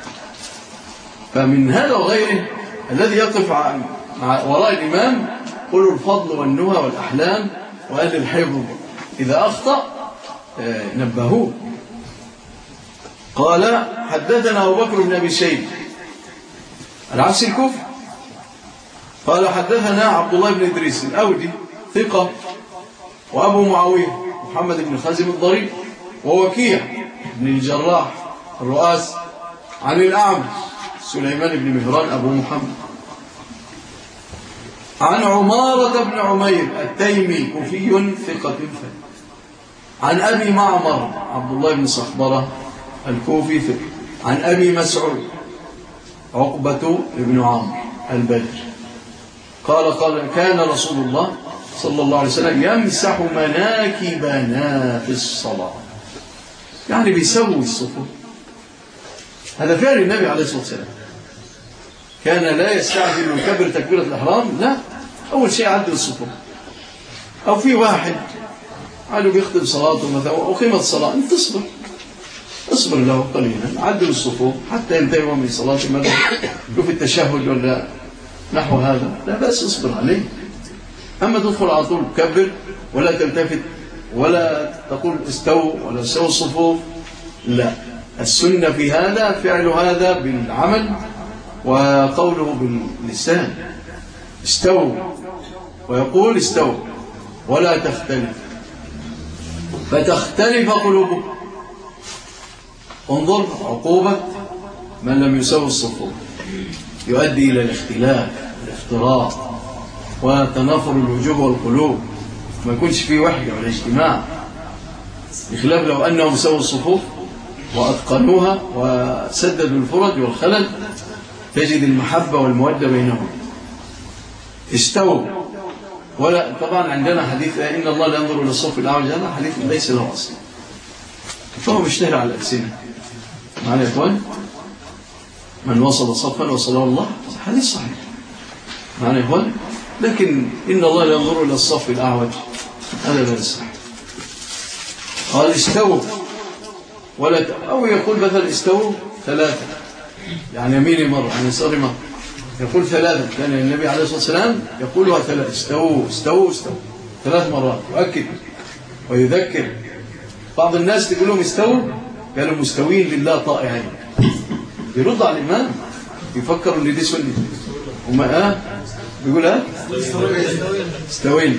فمن هذا وغيره الذي يقف وراء الإمام أولو الفضل والنهى والأحلام وأهل الحفظ، إذا أخطأ نبهوه. قال حدثنا أبو بكر بن أبي شيبة العبسي الكوفي قال حدثنا عبد الله بن إدريس الأودي ثقة، وأبو معاوية محمد بن خازم الضرير، ووكيع بن الجراح الرؤاس، عن الأعمش سليمان بن مهران أبو محمد، عن عمارة بن عمير التيمي كوفي ثقة فقه، عن أبي معمر عبد الله بن صخبرة الكوفي ثقة، عن أبي مسعود عقبة بن عمرو البدري قال كان رسول الله صلى الله عليه وسلم يمسح مناكبنا في الصلاة، يعني بيسوي الصفوف. هذا فعل النبي عليه الصلاة والسلام، كان لا يستعجل ويكبر تكبيرة الإحرام، لا، أول شيء عدل الصفوف. أو في واحد قالوا بيختم صلاته مثلا وأقيمت الصلاة، أنت اصبر له قليلا، عدل الصفوف حتى ينتهي من صلاة مثلا شوف التشهد ولا نحو هذا، لا بأس، اصبر عليه. أما تدخل على طول كبر ولا تلتفت ولا تقول استووا ولا استووا الصفوف، لا. السنة في هذا فعل هذا بالعمل وقوله باللسان، استووا، ويقول استووا ولا تختلف فتختلف قلوبكم. انظر عقوبة من لم يسوي الصفوف، يؤدي إلى الاختلاف والافتراق وتنافر الوجوه والقلوب، ما يكونش فيه وحدة ولا اجتماع، بخلاف لو أنهم سووا الصفوف وأتقنوها وسددوا الفرج والخلل، تجد المحبة والمودة بينهم. استووا، ولا طبعا عندنا حديث إن الله لا ينظر إلى الصف الأعوج، هذا حديث ليس له أصل، فهو مشتهر على الألسنة. معنا يا إخوان، من وصل صفا وصله الله، حديث صحيح. معنا يا إخوان، لكن إن الله لا ينظر إلى الصف الأعوج هذا لا يصح. قال استووا ولا أو يقول مثلا استووا ثلاثة، يعني يمين مرة عن يسار مرة، يقول ثلاثة. كان النبي عليه الصلاة والسلام يقولها ثلاثة، استووا استووا استووا 3 مرات، يؤكد ويذكر. بعض الناس تقول لهم استووا، قالوا مستوين لله طائعين، يرد على الإمام، يفكروا ان دي سنة، وما بيقول استوين.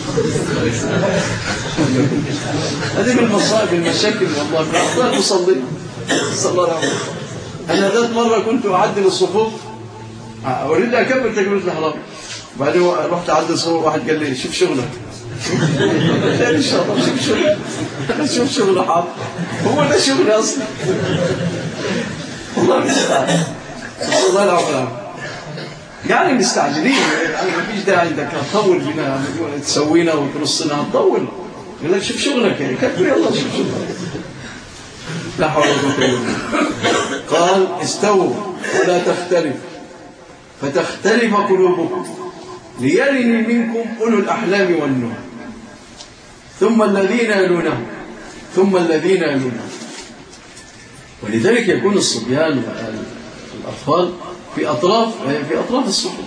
هذه من المصائب المشاكل والله. من أخطاء تصلي صلى الله عليه وسلم. أنا ذات مرة كنت أعدل الصفوف، أريد أكبر تكبيرة الإحرام، بعدين رحت أعدل الصفوف، واحد قال لي شوف شغلك، ان شاء الله شوف شغل، انا شوف شغل حاط، هو ده شغل اصلا. والله مستعجل، الله العظيم. يعني مستعجلين، يعني ما فيش داعي انك هتطول بنا تسوينا وترصنا، هتطول. يقول لك شوف شغلك يعني كبر، يلا شوف شغلك. لا حول ولا قوة الا بالله. قال استووا ولا تختلف فتختلف قلوبكم ليلن منكم أولو الأحلام والنهى ثم الذين يلونهم ثم الذين يلونهم. ولذلك يكون الصبيان والأطفال في أطراف الصفوف،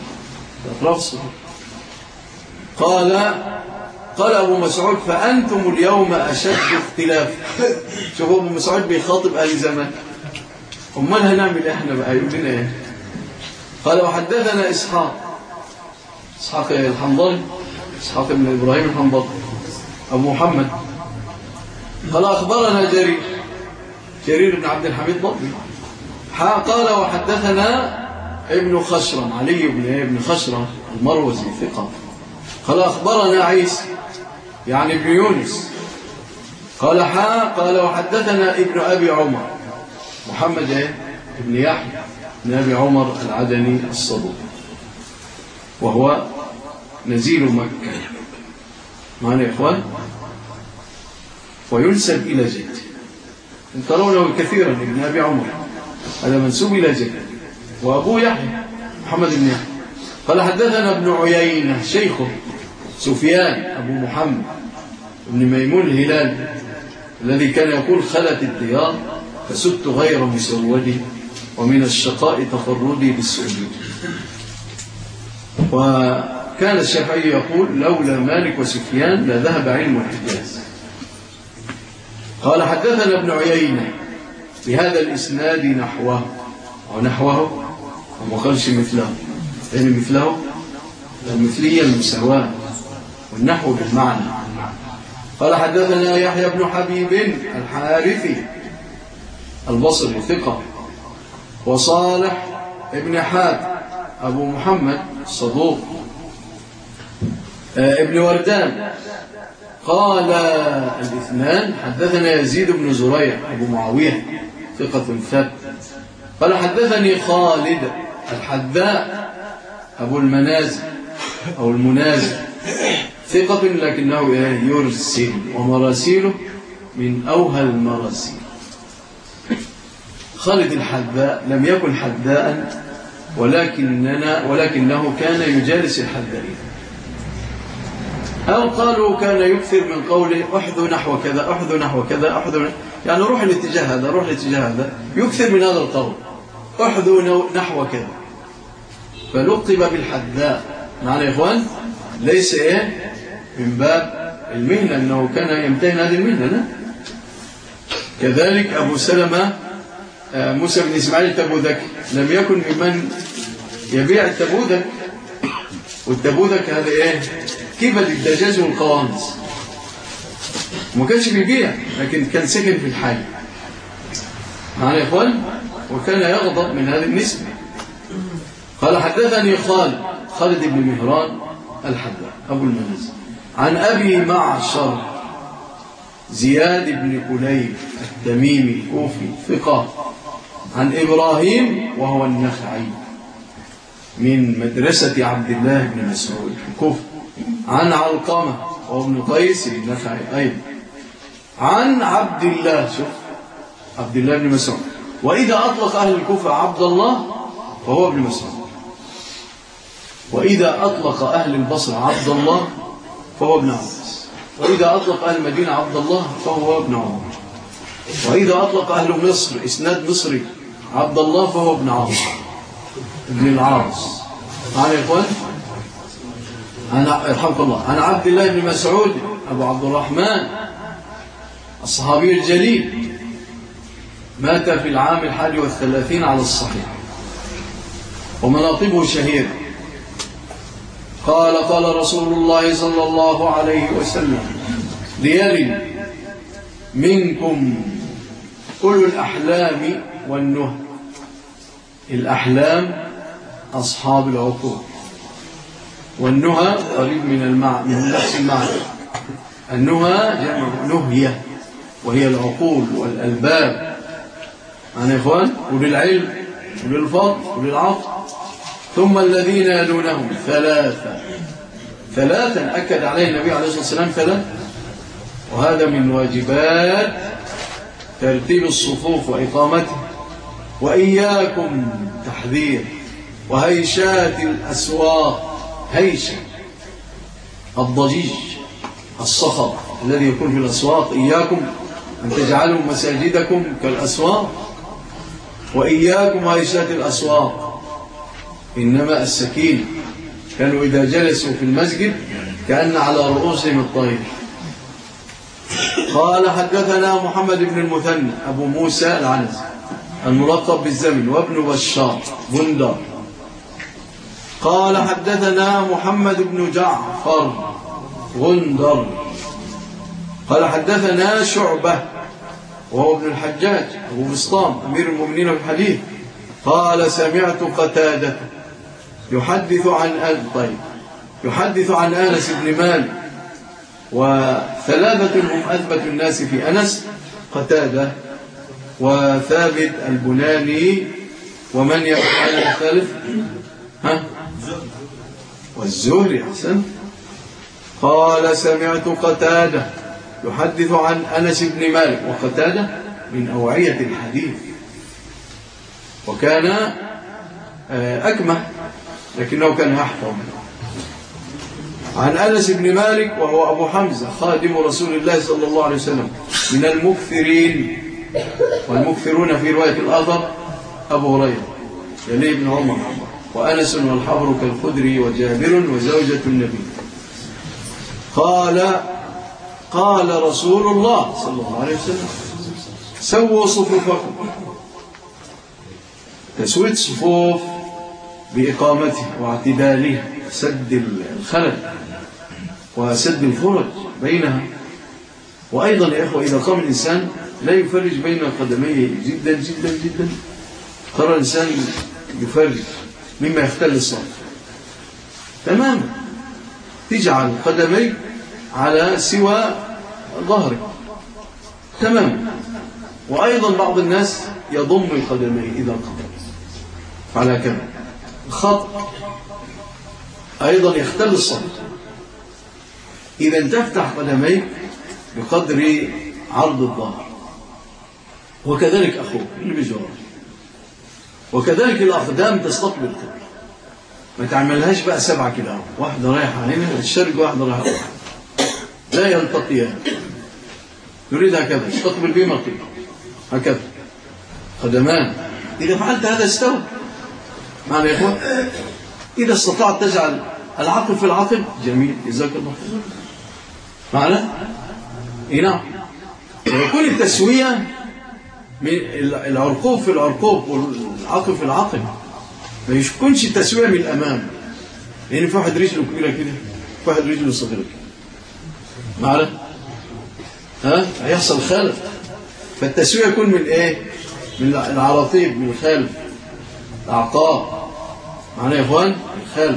قال أبو مسعود فأنتم اليوم أشد اختلاف. شوفوا أبو مسعود بيخاطب أهل زمان، أمال هنعمل إحنا بقى؟ يقول لنا إيه؟ قال وحدثنا إسحاق الحنظلي، إسحاق بن إبراهيم الحنظلي أبو محمد. قال أخبرنا جرير بن عبد الحميد ضبي. قال وحدثنا ابن خشرم، علي بن خشرم المروزي ثقة. قال أخبرنا عيسى يعني ابن يونس. قال وحدثنا ابن أبي عمر محمد ابن يحيى بن أبي عمر العدني الصدوق، وهو نزيل مكة معنا يا إخوان، وينسب إلى جد. ترونه كثيرا ابن أبي عمر، هذا منسوب إلى جد. وأبوه يحيى محمد بن يحيى. قال حدثنا ابن عيينة شيخه سفيان أبو محمد ابن ميمون الهلال الذي كان يقول خلت الديار فسدت غير مسودي ومن الشقاء تفردي بالسعود. وكان الشافعي يقول لولا مالك وسفيان لذهب علم الحجاز. قال حدثنا ابن عيينة بهذا الإسناد نحوه وما قالش مثله، يعني مثله المثلية المساواة والنحو بالمعنى. قال حدثنا يحيى بن حبيب الحارثي البصري ثقة، وصالح ابن حاتم أبو محمد صدوق، ابن وردان. قال الاثنان حدثنا يزيد بن زريع أبو معاوية ثقة ثبت. قال حدثني خالد الحذاء أبو المنازل أو المنازل ثقة لكنه يرسل ومراسيله من أوهى المراسيل. خالد الحذاء لم يكن حذاء ولكنه كان يجالس الحذائين، أو قالوا كان يكثر من قوله أحذو نحو كذا أحذو نحو كذا أحذو، يعني روح الاتجاه هذا روح الاتجاه هذا، يكثر من هذا القول أحذو نحو كذا، فلقب بالحذاء. معنا يا إخوان ليس من باب المهنة أنه كان يمتهن هذه المهنة. كذلك أبو سلمة موسى بن إسماعيل التبوذكي لم يكن ممن يبيع التبوذك، والتبوذك هذا كبد الدجاج والقوانص، ما كانش بيبيع لكن كان سكن في الحي. معنا يا إخوان، وكان يغضب من هذه النسبة. قال حدثني خالد بن مهران الحذاء أبو المنازل عن أبي معشر زياد بن كليب التميمي الكوفي ثقة، عن إبراهيم وهو النخعي من مدرسة عبد الله بن مسعود الكوفي، عن علقمة وهو ابن قيس النخعي أيضا، عن عبد الله، شوف عبد الله بن مسعود. وإذا أطلق أهل الكوفة عبد الله فهو ابن مسعود، وإذا أطلق أهل البصرة عبد الله فهو ابن عباس، وإذا أطلق أهل المدينة عبد الله فهو ابن عمر، وإذا أطلق أهل مصر إسناد مصري عبد الله فهو ابن عاص ابن العاص. معنا يا إخوان، رحمك الله. عن عبد الله بن مسعود أبو عبد الرحمن الصحابي الجليل، مات في العام 31 على الصحيح، ومناقبه شهيرة. قال رسول الله صلى الله عليه وسلم ليلن منكم أولو الأحلام والنهى. الأحلام أصحاب العقول، والنهى قريب من نفس المعنى. النهى جمع نهية، وهي العقول والألباب. معنا يا إخوان؟ وللعلم وللفضل وللعقل. ثم الذين يلونهم ثلاثا أكد عليه النبي عليه الصلاة والسلام ثلاث، وهذا من واجبات ترتيب الصفوف وإقامته. وإياكم تحذير وهيشات الأسواق، هيشة الضجيج الصخب الذي يكون في الأسواق، إياكم أن تجعلوا مساجدكم كالأسواق، وإياكم هيشات الأسواق، إنما السكين. كانوا إذا جلسوا في المسجد كأن على رؤوسهم الطير. قال حدثنا محمد بن المثنى أبو موسى العنزي الملقب بالزمن وابن بشار بندر. قال حدثنا محمد بن جعفر غندر. قال حدثنا شعبة وهو ابن الحجاج أبو بسطام أمير المؤمنين في الحديث. قال سمعت قتادة يحدث عن أنس بن مالك، وثلاثة هم أثبت الناس في أنس: قتادة وثابت البناني، ومن يفعل الثالث والزهري. أحسن. قال سمعت قتادة يحدث عن أنس بن مالك، وقتادة من أوعية الحديث، وكان أكمه لكنه كان أحفظ. عن أنس بن مالك وهو أبو حمزة خادم رسول الله صلى الله عليه وسلم من المكثرين، والمكثرون في رواية الآخر أبو هريرة يليه ابن عمر، وأنس والحبر كالخدري وجابر وزوجة النبي. قال رسول الله صلى الله عليه وسلم: سووا صفوفكم. تسوية الصفوف بإقامته واعتداله، سد الخلل وسد الفرج بينها. وأيضا يا إخوة إذا قام الإنسان لا يفرج بين قدميه جدا جدا جدا، ترى الإنسان يفرج مما يختل الصف تماما، تجعل قدميك على سوى ظهرك تماما. وأيضا بعض الناس يضم قدميه إذا قام على كذا الخط، أيضا يختل الصف. إذا تفتح قدميك بقدر عرض الظهر، وكذلك أخوك اللي بجوارك، وكذلك الأقدام تستقبل القبلة، ما تعملهاش بقى 7 كده، واحدة رايحة هنا الشرق واحدة رايحة هنا، لا يلتقيان، تريد هكذا تستقبل بما قبل هكذا قدمان. إذا فعلت هذا استوى معنا يا إخوة. إذا استطعت تجعل العقل في العقل جميل، جزاك الله خير معنا. نعم. ويكون التسوية من العرقوب في العرقوب والعقل في العقل، ما يكونش التسوية من الأمام، لأن في واحد رجله كبيرة كده، في واحد رجله صغيرة كده معنا، هيحصل خلل. فالتسوية يكون من إيه؟ من العراطيب، من الخلف، الأعقاب معنا يا إخوان، الخلف.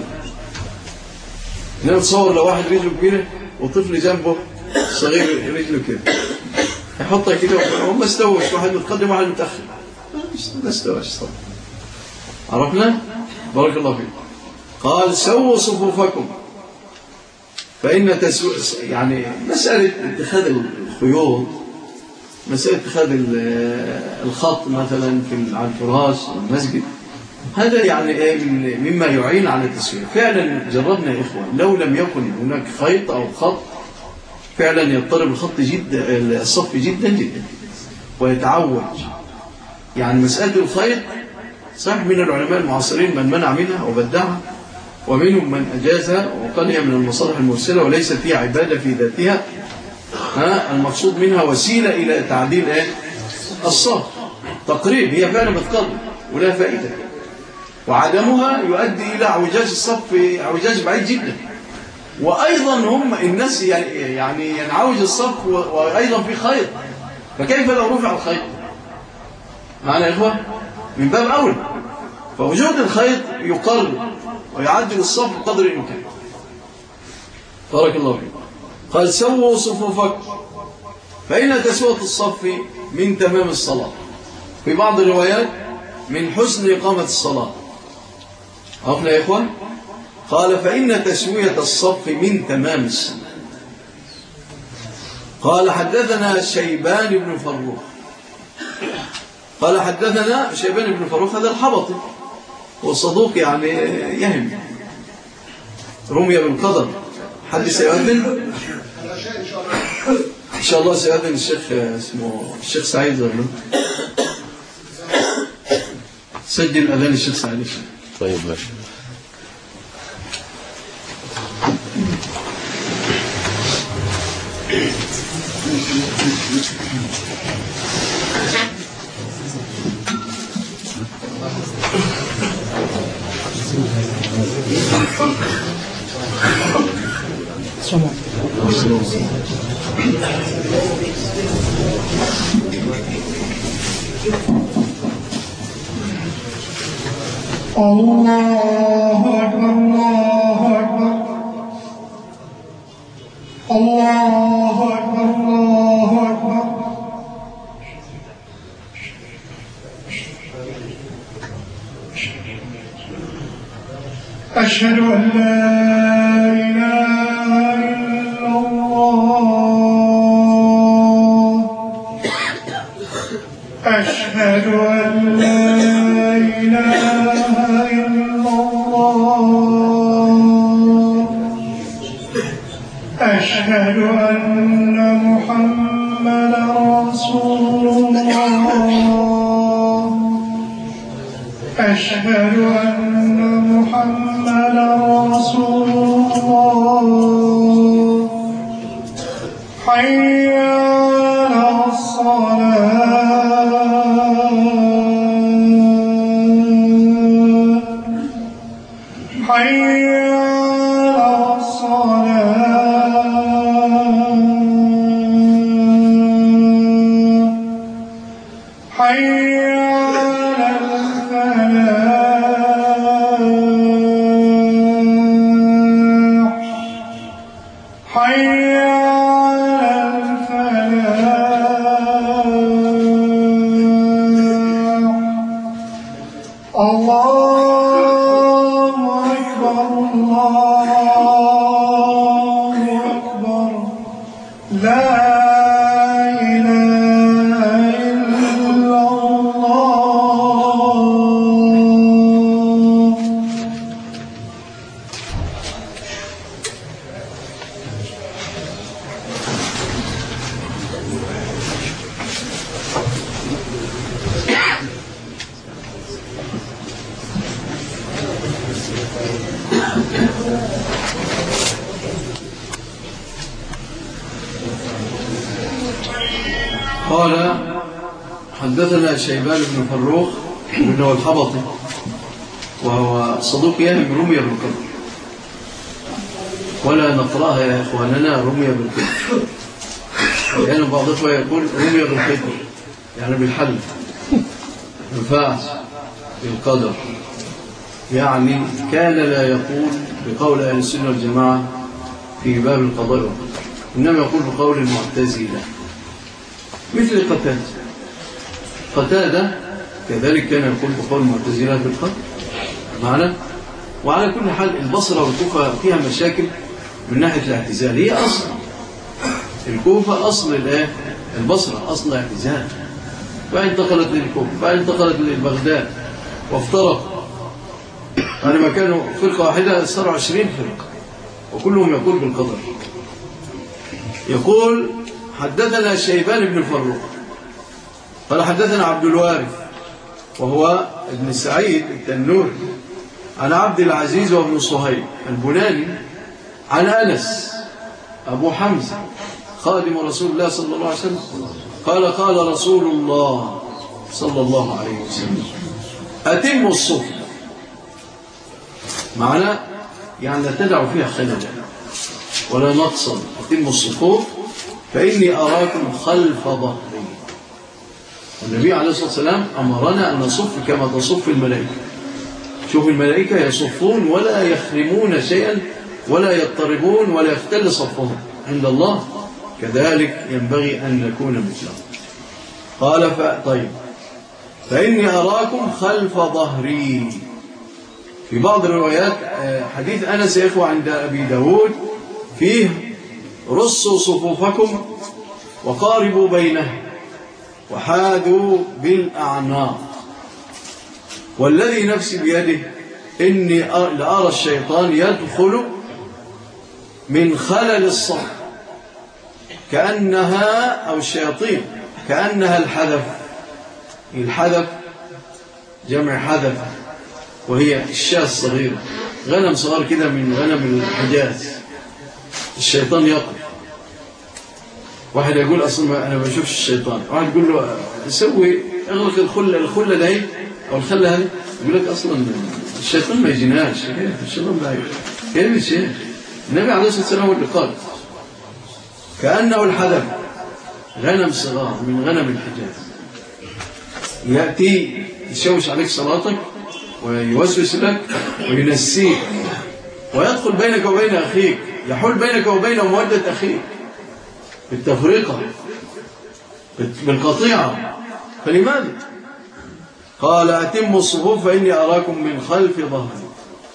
نتصور لو واحد رجله كبيرة وطفل جنبه صغير رجله كده، يحطها كده وهم ما استوش، واحد متقدم واحد متأخر، ما استوش صح. عرفنا؟ بارك الله فيك. قال سووا صفوفكم، فإن يعني مسألة اتخاذ الخيوط، مسألة اتخاذ الخط مثلا على الفراش المسجد، هذا يعني ايه مما يعين على التسوية. فعلا جربنا يا إخوان، لو لم يكن هناك خيط أو خط فعلا يضطرب الخط جدا، الصف جدا جدا ويتعوج. يعني مسألة الخيط صحيح من العلماء المعاصرين من منع منها وبدعها، ومنهم من أجازها وقال هي من المصالح المرسلة وليست هي عبادة في ذاتها، المقصود منها وسيلة إلى تعديل الصف، تقريب، هي فعلا بتقرب ولا فائدة، وعدمها يؤدي إلى اعوجاج الصف، اعوجاج بعيد جدا. وأيضا هم الناس يعني ينعوج الصف وأيضا في خيط، فكيف لو رفع الخيط معنا يا إخوة؟ من باب أول. فوجود الخيط يقرب ويعدل الصف بقدر الإمكان. بارك الله فيك. قال سووا صفوفكم فإن تسوية الصف من تمام الصلاة، في بعض الروايات من حسن إقامة الصلاة. عرفنا يا إخوان؟ قال فإن تسوية الصف من تمام الصلاة. قال حدثنا شيبان بن فروخ، قال حدثنا شيبان بن فروخ، هذا الحبطي والصدوق يعني يهم، رمي بالقدر. حد سيؤذن إن شاء الله، سيؤذن الشيخ اسمه الشيخ سعيد ولا سجل أذان الشيخ سعيد. طيب ماشي. الله أكبر الله أكبر الله أكبر الله أكبر أشهد أن لا إله إلا الله أشهد أن لا إله إلا الله أشهد أن محمدا رسول الله أشهد أن محمدا رسول الله حي على الصلاة حي على الصلاة حي على الفلاح حي على الفلاح الله أكبر الله أكبر لا إله إلا الله. قال حدثنا شيبان بن فروخ انه الحبطي وهو صدوق يهم، رمي بالقدر، ولا نقراها يا اخواننا رمي بالقدر، يعني بعض الإخوة يقول رمي بالقدر يعني بالحل، ما ينفعش بالقدر، يعني كان لا يقول بقول اهل السنه والجماعه في باب القضاء والقدر، انما يقول بقول المعتزله مثل قتادة كذلك كان يقول بقول المعتزلة في القدر معنا. وعلى كل حال البصرة والكوفة فيها مشاكل من ناحية الاعتزال، هي أصل الكوفة أصل البصرة أصل اعتزال، فانتقلت للكوفة فانتقلت لبغداد وافترق، يعني ما كانوا فرقة واحدة صاروا 20 فرقة وكلهم يقول بالقدر. يقول حدثنا شيبان بن فروخ قال حدثنا عبد الوارث وهو ابن سعيد التنوري عن عبد العزيز وابن صهيب البناني عن أنس أبو حمزة خادم رسول الله صلى الله عليه وسلم قال قال رسول الله صلى الله عليه وسلم أتموا الصف، معنى يعني لا تدعوا فيها خللا ولا نقصا، أتموا الصفوف فإني أراكم خلف ظهري. النبي عليه الصلاة والسلام أمرنا أن نصف كما تصف الملائكة. شوف الملائكة يصفون ولا يخرمون شيئا ولا يضطربون ولا يختل صفهم، عند الله كذلك ينبغي أن نكون مثله. قال طيب فإني أراكم خلف ظهري. في بعض الروايات حديث أنس يا إخوة عند أبي داود فيه رصوا صفوفكم وقاربوا بينه وحاذوا بالأعناق، والذي نفسي بيده إني لأرى الشيطان يدخل من خلل الصف كأنها، أو الشياطين كأنها الحذف. الحذف جمع حذف، وهي الشاة الصغيرة، غنم صغير كده من غنم الحجاز. الشيطان يقف، واحد يقول أصلا أنا ما بشوفش الشيطان، واحد يقول له سوي اغلق الخلة ده أو الخلة هذه، يقول لك أصلا الشيطان ما يجيناش، الشيطان بعيد. كيف الشيخ؟ النبي عليه الصلاة والسلام اللي قال كأنه الحذف، غنم صغار من غنم الحجاز، يأتي يشوش عليك صلاتك ويوسوس لك وينسيك ويدخل بينك وبين أخيك، يحول بينك وبين مودة أخيك بالتفرقة بالقطيعة. فلماذا؟ قال أتموا الصفوف فإني أراكم من خلف ظهري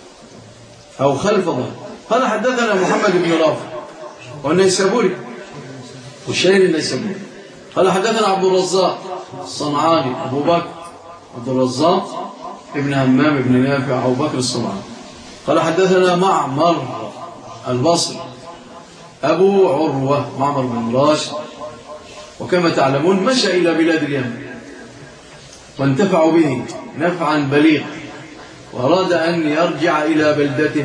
أو خلف ظهري. قال حدثنا محمد بن رافع والنيسابوري والشهير النيسابوري قال حدثنا عبد الرزاق الصنعاني أبو بكر عبد الرزاق ابن همام ابن نافع أبو بكر الصنعاني قال حدثنا معمر البصري أبو عروة معمر بن راشد، وكما تعلمون مشى إلى بلاد اليمن وانتفعوا به نفعا بليغا، وأراد أن يرجع إلى بلدته،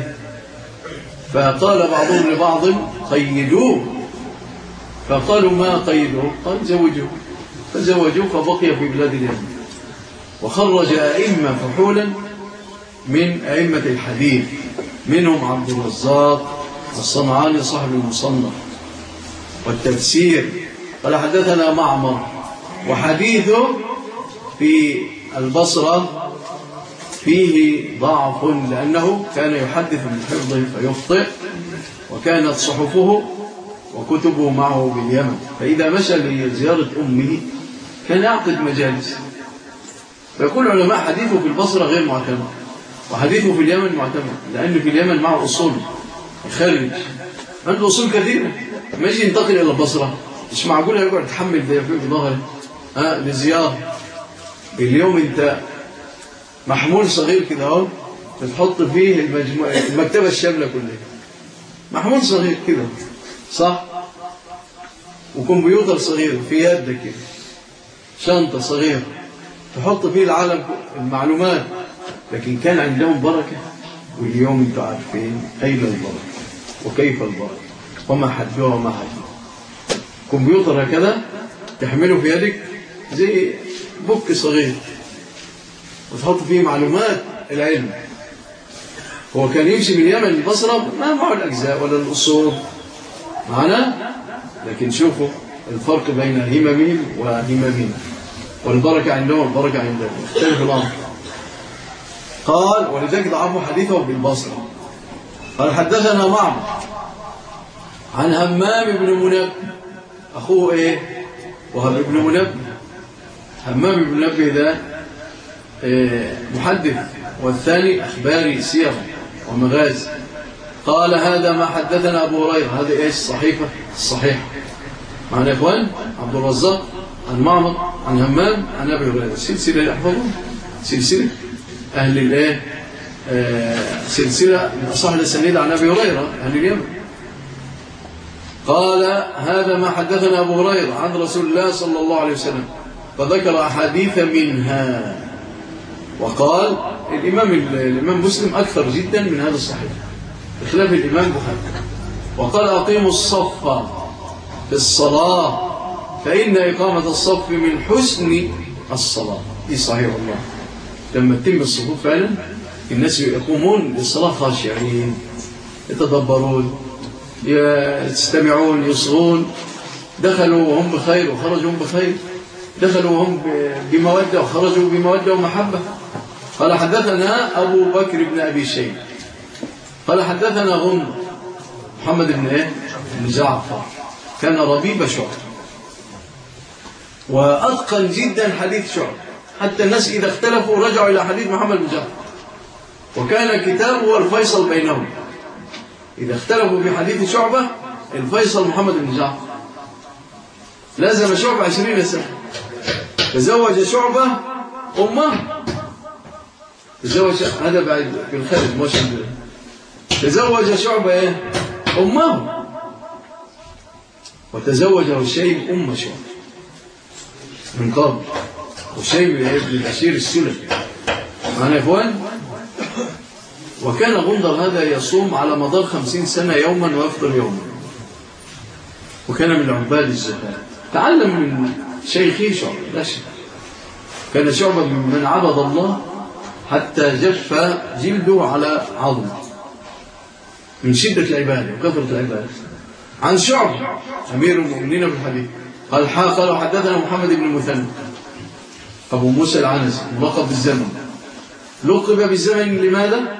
فقال بعضهم لبعض قيدوه، فقالوا ما قيدوه؟ قال زوجوه، فزوجوه فبقي في بلاد اليمن. وخرج أئمة فحولا من أئمة الحديث، منهم عبد الرزاق الصنعاني صاحب المصنف والتفسير. قال حدثنا معمر، وحديثه في البصرة فيه ضعف لأنه كان يحدث من حفظه فيخطئ، وكانت صحفه وكتبه معه باليمن، فإذا مشى لزيارة أمه كان يعقد مجالس. فيقول العلماء حديثه في البصرة غير معتمد، وحديثه في اليمن معتمد، لأن في اليمن معه أصول يخرج، عنده أصول كثيرة. ما يجي ينتقل إلى البصرة مش معقول يقعد يتحمل في ظهره لزيارة. اليوم أنت محمول صغير كده اهو بتحط فيه المكتبة الشاملة كلها، محمول صغير كده صح، وكمبيوتر صغير في يدك كده، شنطة صغيرة تحط فيه العالم المعلومات. لكن كان عندهم بركة، واليوم انتوا عارفين أين البركة وكيف البركة وما حدوها وما حدوها. كمبيوتر هكذا تحمله في يدك زي بوك صغير وتحط فيه معلومات العلم. هو كان يمشي من اليمن للبصرة ما معه الأجزاء ولا الأصول معنا، لكن شوفوا الفرق بين هممهم وهممهم، والبركة عندهم والبركة عندهم، يختلف الأمر. قال ولذلك ضعفوا حديثه بالبصرة. قال حدثنا معمر عن همام بن منبه، أخوه إيه؟ وهب بن منبه. همام بن منبه ده محدث، والثاني أخباري سير ومغازي. قال هذا ما حدثنا أبو هريرة. هذا إيش؟ الصحيفة الصحيح معنا يا إخوان. عبد الرزاق عن معمر عن همام عن أبي هريرة، سلسلة الأحفظون، سلسلة أهل الإيه، سلسلة من أصح الأسانيد عن أبي هريرة أهل اليمن. قال هذا ما حدثنا أبو هريرة عن رسول الله صلى الله عليه وسلم، فذكر أحاديث منها. وقال الإمام مسلم أكثر جدا من هذا الصحيح بخلاف الإمام بخاري. وقال أقيموا الصف في الصلاة فإن إقامة الصف من حسن الصلاة. دي صحيح والله، لما تتم الصفوف فعلا الناس يقومون للصلاة خاشعين يتدبرون يستمعون يصغون، دخلوا وهم بخير وخرجوا هم بخير، دخلوا وهم بمودة وخرجوا بمودة ومحبة. قال حدثنا أبو بكر بن أبي شيبة قال حدثنا غندر محمد بن إيه؟ بن جعفر كان ربيب شعبة، وأتقن جدا حديث شعبة، حتى الناس إذا اختلفوا رجعوا إلى حديث محمد بن جعفر، وكان كتابه هو الفيصل بينهم. إذا اختلفوا في حديث شعبة الفيصل محمد بن جعفر. لازم شعبة 20 سنة. تزوج شعبة أمه، تزوج هذا بعد في الخارج ما شاء الله. تزوج شعبة أمه، وتزوج هشيم أم شعبة من قبل. هشيم ابن الأشير السلمي معنا يا إخوان. وكان غندر هذا يصوم على مدار 50 سنة يوما ويفطر يوما، وكان من عباد الزهاد. تعلم من شيخه شعبة لا شك. كان شعبة من عبد الله حتى جف جلده على عظمه من شدة العبادة وكثرة العبادة. عن شعبة أمير المؤمنين في الحديث قال حدثنا محمد بن المثنى أبو موسى العنزي ملقب بالزمن. لقب بالزمن لماذا؟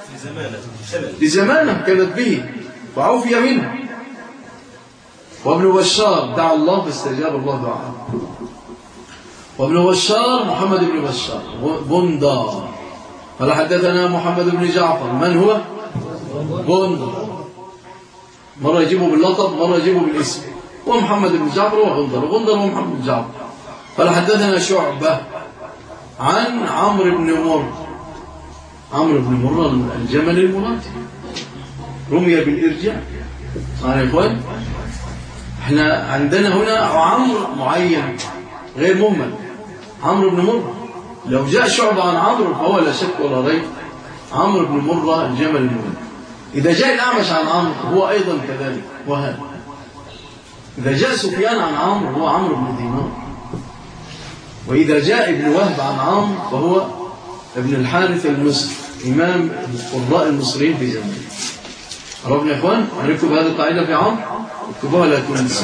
لزمانه كانت به وعوفي منه. وابن بشار دعا الله فاستجاب الله دعاءه. وابن بشار محمد بن بشار بندار قال حدثنا محمد بن جعفر. من هو؟ بندار. مرة يجيبه باللقب مرة يجيبه بالاسم. ومحمد بن جعفر وغندر ومحمد بن جعفر. قال حدثنا شعبة عن عمرو بن مرة. عمرو بن مرة الجمل المراتي رمي بالإرجاء. يا إخوان احنا عندنا هنا عمرو معين غير مهمل، عمرو بن مرة. لو جاء شعبة عن عمرو فهو لا شك ولا ريب عمرو بن مرة الجمل المراتي. إذا جاء الأعمش عن عمرو هو أيضا كذلك وهذا. إذا جاء سفيان عن عمرو هو عمرو بن دينار. وإذا جاء ابن وهب عن عمرو فهو ابن الحارث المصري إمام القراء المصريين في زمانه. عرفنا يا إخوان؟ هنكتب هذه القاعدة في عمرو اكتبوها لا تنسى.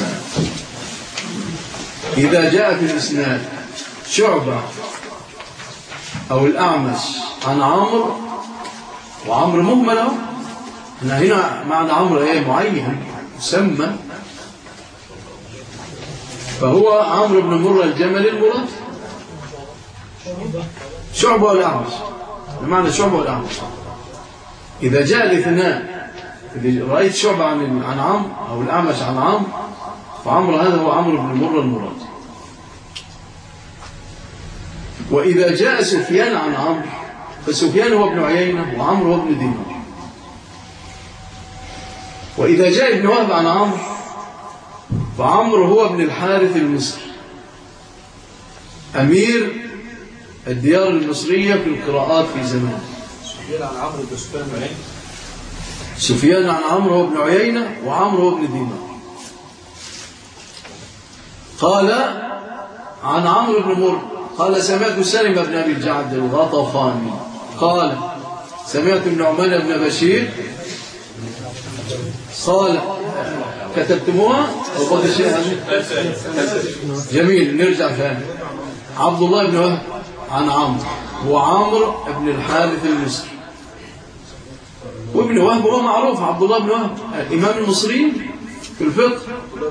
إذا جاء في الإسناد شعبة أو الأعمش عن عمرو وعمرو مهمل، هنا معنى عمرو معين مسمى، فهو عمرو بن مرة الجمل المراد. شعبة والأعمش بمعنى شعبة والأعمش. إذا جاء الاثنان إذا رأيت شعبة عن عمرو أو الأعمش عن عمرو فعمرو هذا هو عمرو بن مرة المراد. وإذا جاء سفيان عن عمرو فسفيان هو ابن عيينة وعمرو هو ابن دينار. وإذا جاء ابن وهب عن عمرو فعمرو هو ابن الحارث المصري أمير الديار المصرية في القراءات في زمان. سفيان عن عمرو بن سفيان. سفيان عن عمرو هو ابن عيينة وعمرو هو ابن دينار. قال عن عمرو بن مرة قال سمعت سالم بن أبي الجعد الغطفاني قال سمعت النعمان بن بشير قال كتبتموها جميل نرجع ثاني. عبد الله بن وهب عن عمرو هو عمرو بن الحارث المصري. وابن وهب هو معروف عبد الله بن وهب الإمام المصريين في الفقه.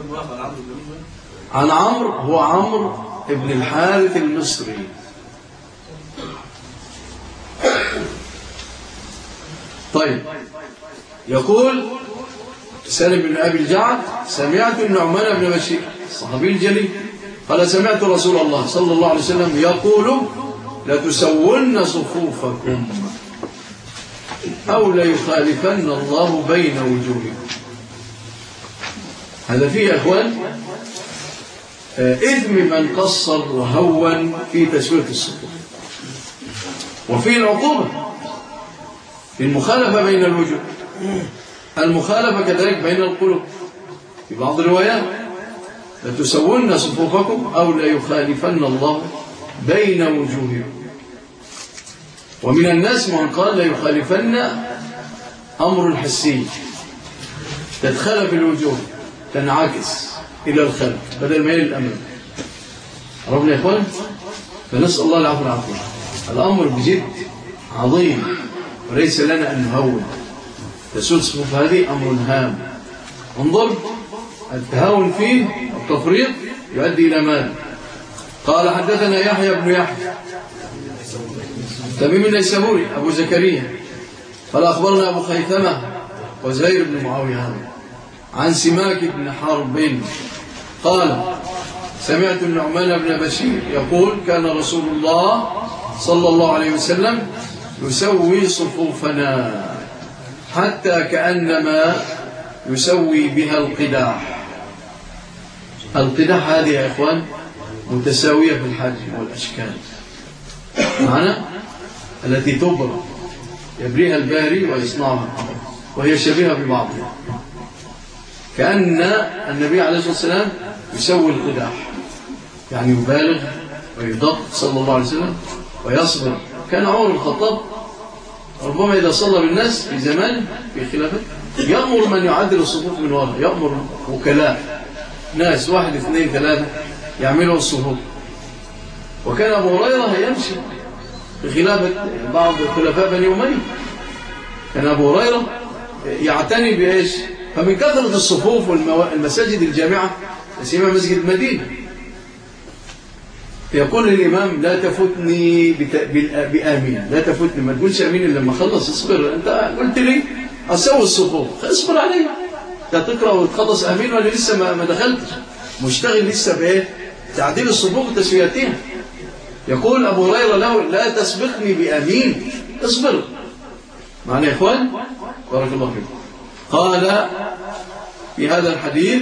عن عمرو هو عمرو بن الحارث المصري. طيب يقول سالم بن أبي الجعد سمعت النعمان بن بشير الصحابي الجليل قال سمعت رسول الله صلى الله عليه وسلم يقول لتسون صفوفكم أو ليخالفن الله بين وجوهكم. هذا فيه يا أخوان إثم من قصر وهون في تسوية الصفوف، وفيه العقوبة في المخالفة بين الوجوه. المخالفة كذلك بين القلوب في بعض الروايات لتسون صفوفكم أو ليخالفن الله بين وجوهكم. ومن الناس من قال ليخالفن أمر حسي، تتخلف الوجوه تنعكس إلى الخلف بدل ما إلى الأمام. عرفنا يا إخوان؟ فنسأل الله العفو والعافية. الأمر بجد عظيم وليس لنا أن نهون. تسود صفوف هذه أمر هام انظر التهاون فيه التفريط يؤدي إلى مال. قال حدثنا يحيى بن يحيى تميم النيسابوري أبو زكريا قال أخبرنا أبو خيثمة وزهير بن معاوية عن سماك بن حرب قال سمعت النعمان بن بشير يقول كان رسول الله صلى الله عليه وسلم يسوي صفوفنا حتى كأنما يسوي بها القداح. القداح هذه يا إخوان متساوية في الحجم والأشكال معنا التي تبرى يبريها الباري ويصنعها وهي شبيهة ببعضها. كأن النبي عليه الصلاة والسلام يسوي القداح يعني يبالغ ويدق صلى الله عليه وسلم ويصبر. كان عمر الخطاب ربما إذا صلى بالناس في زمان في خلافه يأمر من يعدل الصفوف من وراء، يأمر وكلاء ناس 1 2 3 يعملوا الصفوف. وكان أبو هريرة يمشي بخلافة بعض خلفاء بني أمية. كان أبو هريرة يعتني بإيش؟ فمن كثرة الصفوف والمساجد الجامعة سيما مسجد المدينة يقول للإمام لا تفوتني بآمين، لا تفوتني، ما تقولش آمين إلا لما خلص. اصبر، أنت قلت لي أسوي الصفوف، اصبر علي. تقرأ وتخلص آمين ولا لسه ما دخلتش؟ مشتغل لسه بإيه؟ تعديل الصفوف وتسويتها. يقول أبو هريرة له لا تسبقني بآمين، اصبر. معنى يا إخوان بارك الله فيكم. قال في هذا الحديث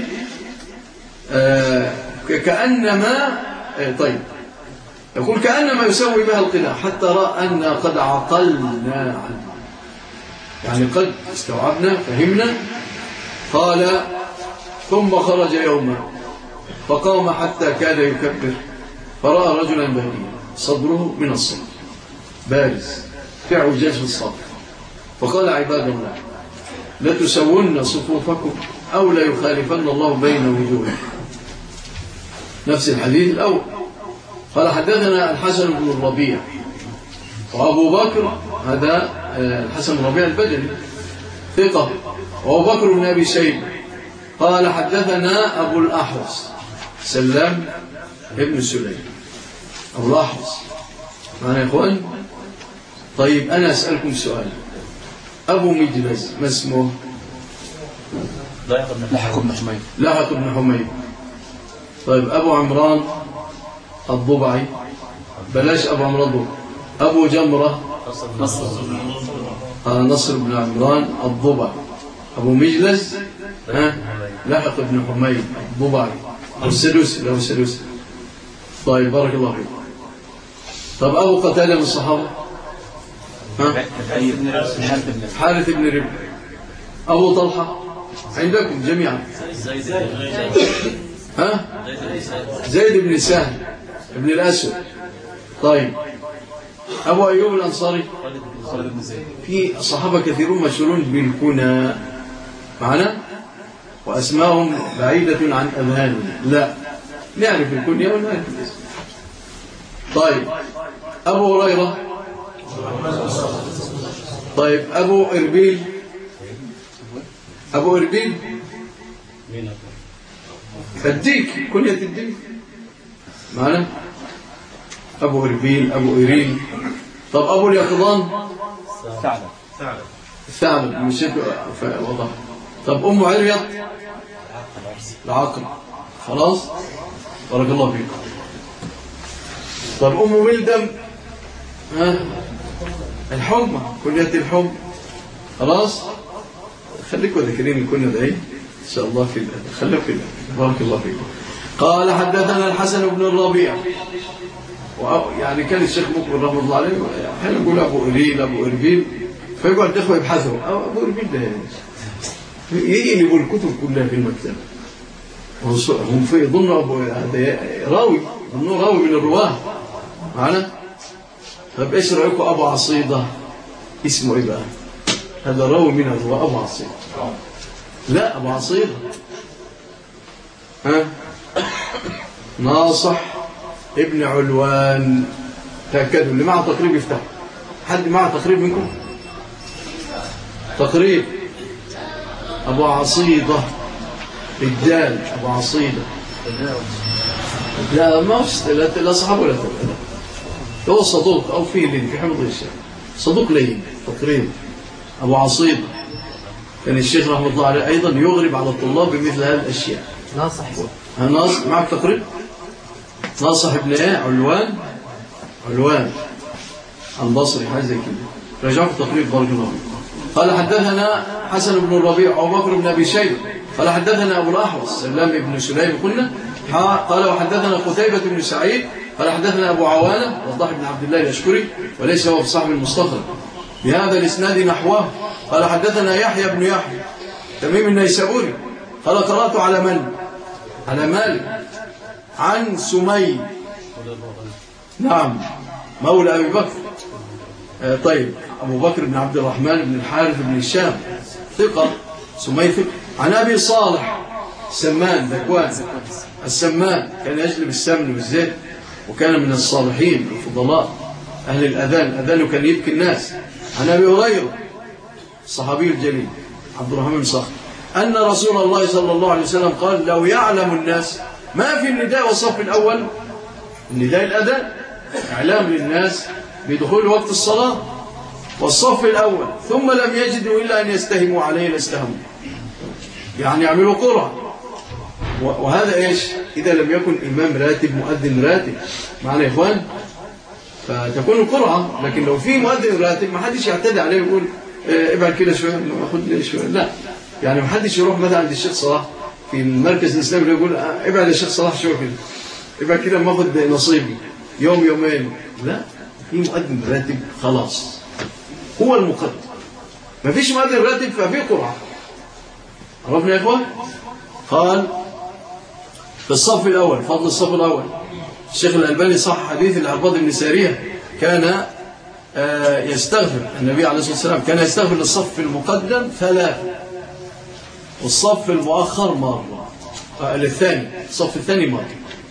كأنما طيب يقول كأنما يسوي بها القداح حتى رأى أن قد عقلنا عنه، يعني قد استوعبنا فهمنا. قال ثم خرج يوما فقام حتى كاد يكبر فرأى رجلا بهيا صدره من الصدر بارز في اعوجاج في الصدر فقال عباد الله لتسون صفوفكم أو لا يخالفن الله بين وجوهكم. نفس الحديث الأول. قال حدثنا الحسن بن الربيع وأبو بكر، هذا الحسن بن الربيع البجلي ثقة، وأبو بكر بن أبي شيبة قال حدثنا أبو الأحوص سلام ابن سليم. أبو الأحوص معنا يا إخوان. طيب أنا أسألكم سؤال، أبو مجلس ما اسمه؟ لاحق بن حميد. طيب أبو عمران الضبعي، بلاش أبو عمران الضبعي، أبو جمرة نصر بن عمران الضبعي. أبو مجلس لاحق بن حميد الضبعي أو السدوسي له السدوسي. طيب بارك الله فيك. طب أبو قتادة من الصحابة حارث بن ربيعة. أبو طلحة عندكم جميعا زيد بن سهل بن الأسود. طيب أبو أيوب الأنصاري. في صحابة كثيرون مشهورون بالكنى معنا وأسماءهم بعيدة عن أذهاننا، لا نعرف الكنية ونعرف الاسم. طيب أبو هريرة. طيب أبو إربيل. أبو إربيل الديك، كنية الديك معنا أبو إربيل أبو إيرين. طب أبو اليقظان ثعلب مشيت وضح. طب أم عريض العقل. خلاص بارك الله فيك. طب أم ملدم الحمى، كنية الحمى. خلاص خليكوا ذاكرين الكنية ده إن شاء الله في خليكوا كده بارك الله فيكم. قال حدثنا الحسن بن الربيع، يعني كان الشيخ مقبل رحمه الله عليه احيانا يقول ابو إريل ابو إربيل فيقعد الاخوه يبحثوا ابو إربيل ده يقلبوا الكتب كلها في المكتبه. هم في يظنوا ابو راوي، يظنوا راوي من الرواه معنا. طب ايش رايكم ابو عصيده؟ اسمه ايه بقى؟ هذا راوي من الرواه ابو عصيده. لا ابو عصيده ناصح ابن علوان. تأكدوا اللي معه تقريب يفتح. حد معه تقريب منكم؟ تقريب أبو عصيدة الدال أبو عصيدة. لا ما هوش لا صحاب ولا تابع، هو صدوق أو فيه لين في حفظ الشيخ، صدوق لين تقريبا. أبو عصيدة كان الشيخ رحمه الله عليه أيضا يغرب على الطلاب بمثل هذه الأشياء. ناصح معك تقريب ناصح ابن ايه علوان البصري حاجه زي كده، رجعوا في تقريب بارك الله. قال حدثنا حسن بن الربيع أبو بكر بن أبي شيبة قال حدثنا أبو الأحوص سلام بن سليم قلنا قال وحدثنا قتيبة بن سعيد قال حدثنا أبو عوانة وضح بن عبد الله الأشكري وليس هو بصاحب المستخرج بهذا الإسناد نحوه. قال حدثنا يحيى بن يحيى تميم النيسابوري قال قرأت على من؟ على مالك عن سمي نعم مولى أبي بكر طيب أبو بكر بن عبد الرحمن بن الحارث بن الشام ثقة سمي ثقة. عن أبي صالح سمان ذكوان السمان كان يجلب السمن والزيت وكان من الصالحين الفضلاء أهل الأذان كان يبكي الناس. عن أبي هريرة الصحابي الجليل عبد الرحمن بن صخر أن رسول الله صلى الله عليه وسلم قال لو يعلم الناس ما في النداء والصف الأول النداء الأذان إعلام للناس بدخول وقت الصلاة والصف الأول ثم لم يجدوا إلا أن يستهموا عليه لاستهموا يعني يعملوا قرعة. وهذا إيش إذا لم يكن إمام راتب مؤذن راتب معنا يا إخوان فتكون القرعة. لكن لو في مؤذن راتب ما حدش يعتدي عليه ويقول ابعد كده شوية أخذ لي شوية لا يعني ما حدش يروح مثلا عند الشيخ صلاح في المركز الإسلامي يقول ابعد الشيخ صلاح شوية كده ابعد كده ما أخذ نصيبي يوم يومين لا في مؤذن راتب خلاص هو المقدم ما فيش مؤذن راتب ففي قرعة. عرفنا يا إخوان. قال في الصف الأول فضل الصف الأول الشيخ الألباني صح حديث العرباض بن سارية كان يستغفر النبي عليه الصلاة والسلام كان يستغفر للصف المقدم 3 والصف المؤخر مرة للثاني الصف الثاني مرة.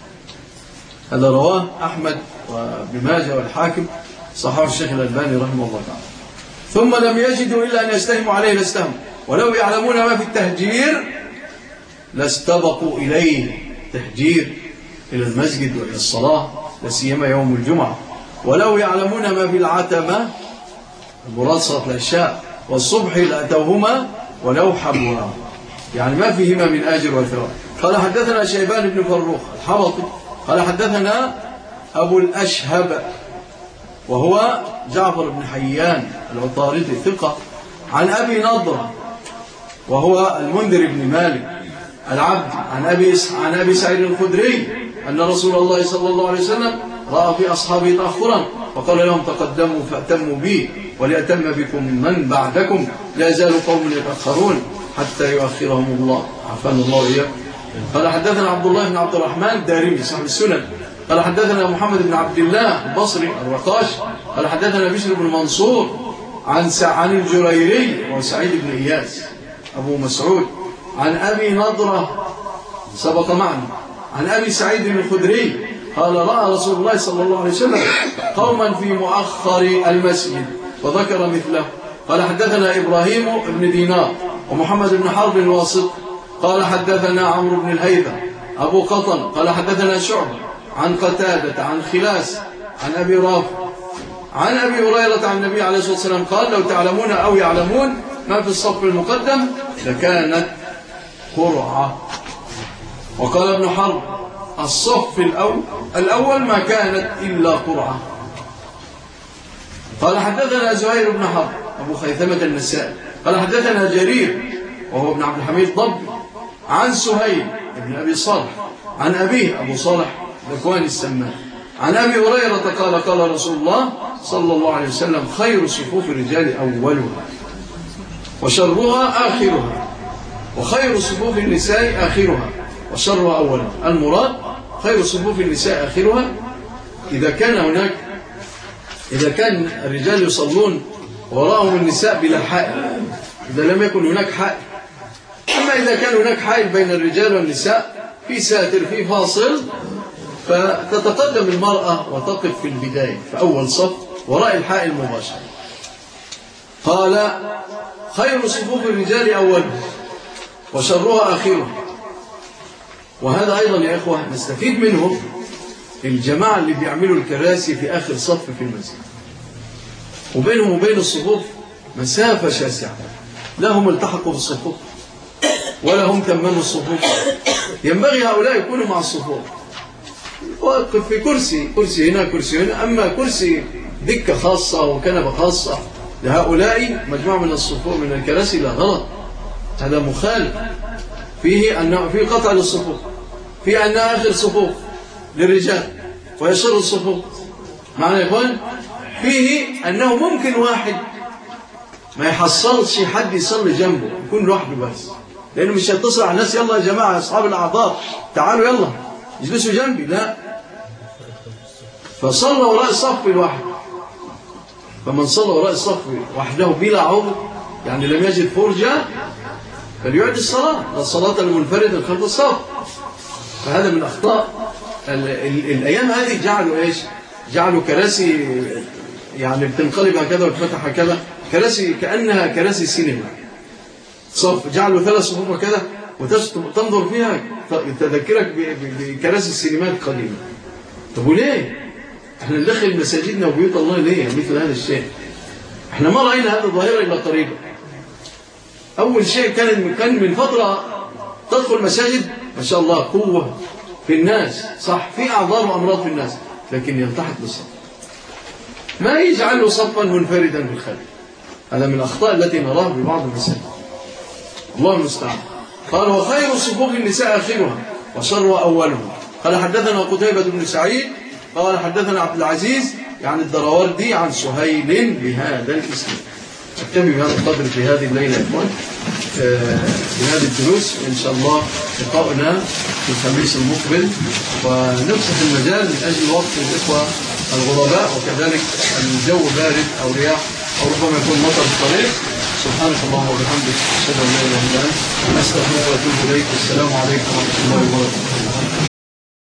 هذا رواه أحمد وابن ماجه والحاكم صححه الشيخ الألباني رحمه الله تعالى. ثم لم يجدوا إلا أن يستهموا عليه لاستهموا ولو يعلمون ما في التهجير لاستبقوا إليه تهجير إلى المسجد وإلى الصلاة لسيما يوم الجمعة. ولو يعلمون ما في العتمة المراد صلاة العشاء والصبح لأتوهما ولو حبوا يعني ما فيهما من آجر وثواب. قال حدثنا شيبان بن فروخ الحبطي قال حدثنا أبو الأشهب وهو جعفر بن حيان العطاردي ثقة عن أبي نضرة وهو المنذر بن مالك العبد عن أبي سعيد الخدري أن رسول الله صلى الله عليه وسلم رأى في أصحابه تأخرا فقال لهم تقدموا فأتموا بي وليأتم بكم من بعدكم لا يزال قوم يتأخرون حتى يؤخرهم الله عافانا الله إياه. قال حدثنا عبد الله بن عبد الرحمن الدارمي صاحب السنن قال حدثنا محمد بن عبد الله البصري الرقاش قال حدثنا بشر بن منصور عن الجريري وسعيد بن إياس أبو مسعود عن أبي نضرة سبق معنا عن أبي سعيد الخدري قال رأى رسول الله صلى الله عليه وسلم قوما في مؤخر المسجد وذكر مثله. قال حدثنا إبراهيم بن دينار ومحمد بن حرب الواسط قال حدثنا عمرو بن الهيثم أبو قطن قال حدثنا شعبة عن قتادة عن خلاس عن أبي رافع عن أبي هريرة عن النبي عليه الصلاة والسلام قال لو تعلمون أو يعلمون ما في الصف المقدم لكانت قرعة. وقال ابن حرب الصف الأول ما كانت إلا قرعة. قال حدثنا زهير بن حرب أبو خيثمة النسائي قال حدثنا جرير وهو ابن عبد الحميد ضب عن سهيل ابن أبي صالح عن أبيه أبو صالح ذكوان السمان عن أبي هريرة قال قال رسول الله صلى الله عليه وسلم خير صفوف الرجال أولها وشرها آخرها وخير صفوف النساء آخرها وشرها أولها. المراد خير صفوف النساء آخرها إذا كان الرجال يصلون وراءهم النساء بلا حائل إذا لم يكن هناك حائل. أما إذا كان هناك حائل بين الرجال والنساء في ساتر في فاصل فتتقدم المرأة وتقف في البداية في أول صف وراء الحائل مباشرة. قال خير صفوف الرجال أولها وشرها آخرها وهذا أيضا يا إخوة نستفيد منه الجماعة اللي بيعملوا الكراسي في آخر صف في المسجد، وبينهم وبين الصفوف مسافة شاسعة، لا هم التحقوا بالصفوف ولا هم تمموا الصفوف. ينبغي هؤلاء يكونوا مع الصفوف، وقف في كرسي هنا كرسي هنا، أما كرسي دكة خاصة وكنبة خاصة لهؤلاء مجموعة من الصفوف من الكراسي، لا، غلط، هذا مخالف، فيه أنه في قطع للصفوف، في أن آخر صفوف للرجال ويشر الصفوف. معنى يا إخوان فيه أنه ممكن واحد ما يحصلش حد يصلي جنبه، يكون لوحده بس، لأنه مش هيتصل على الناس يلا يا جماعة أصحاب الأعضاء تعالوا يلا يجلسوا جنبي، لا، فصلى وراء الصف الواحد. فمن صلى وراء الصف وحده بلا عذر يعني لم يجد فرجة فليعد الصلاة، الصلاة المنفرد خلف الصف. فهذا من أخطاء الأيام هذه. جعلوا إيش؟ جعلوا كراسي يعني بتنقلب هكذا وتفتح هكذا، كراسي كأنها كراسي سينما صف، جعلوا 3 صفوف هكذا وتنظر فيها تذكرك بكراسي السينمات القديمة. طب وليه؟ احنا ندخل مساجدنا وبيوت الله ليه مثل هذا الشيء؟ احنا ما رأينا هذه الظاهرة إلا قريبا. أول شيء كان من فترة تدخل مساجد ما شاء الله قوة في الناس، صح، في أعذار وأمراض في الناس، لكن يلتحق بالصف، ما يجعله صفا منفردا في الخلف. هذا من الأخطاء التي نراها في بعض المساجد، الله المستعان. قال وخير صفوف النساء آخرها وشر أولهم. قال حدثنا قتيبة بن سعيد قال حدثنا عبد العزيز يعني الدراوردي عن سهيل بهذا الاسم. أكتفي بهذا القدر في هذه الليلة يا إخوان بهذه الدروس، إن شاء الله لقاؤنا في الخميس المقبل، ونفسح المجال من أجل وقت الإخوة الغرباء، وكذلك الجو بارد أو رياح أو ربما يكون مطر في الطريق. سبحانك اللهم وبحمدك أشهد أن لا إله إلا أنت أستغفرك وأتوب إليك. السلام عليكم ورحمة الله وبركاته.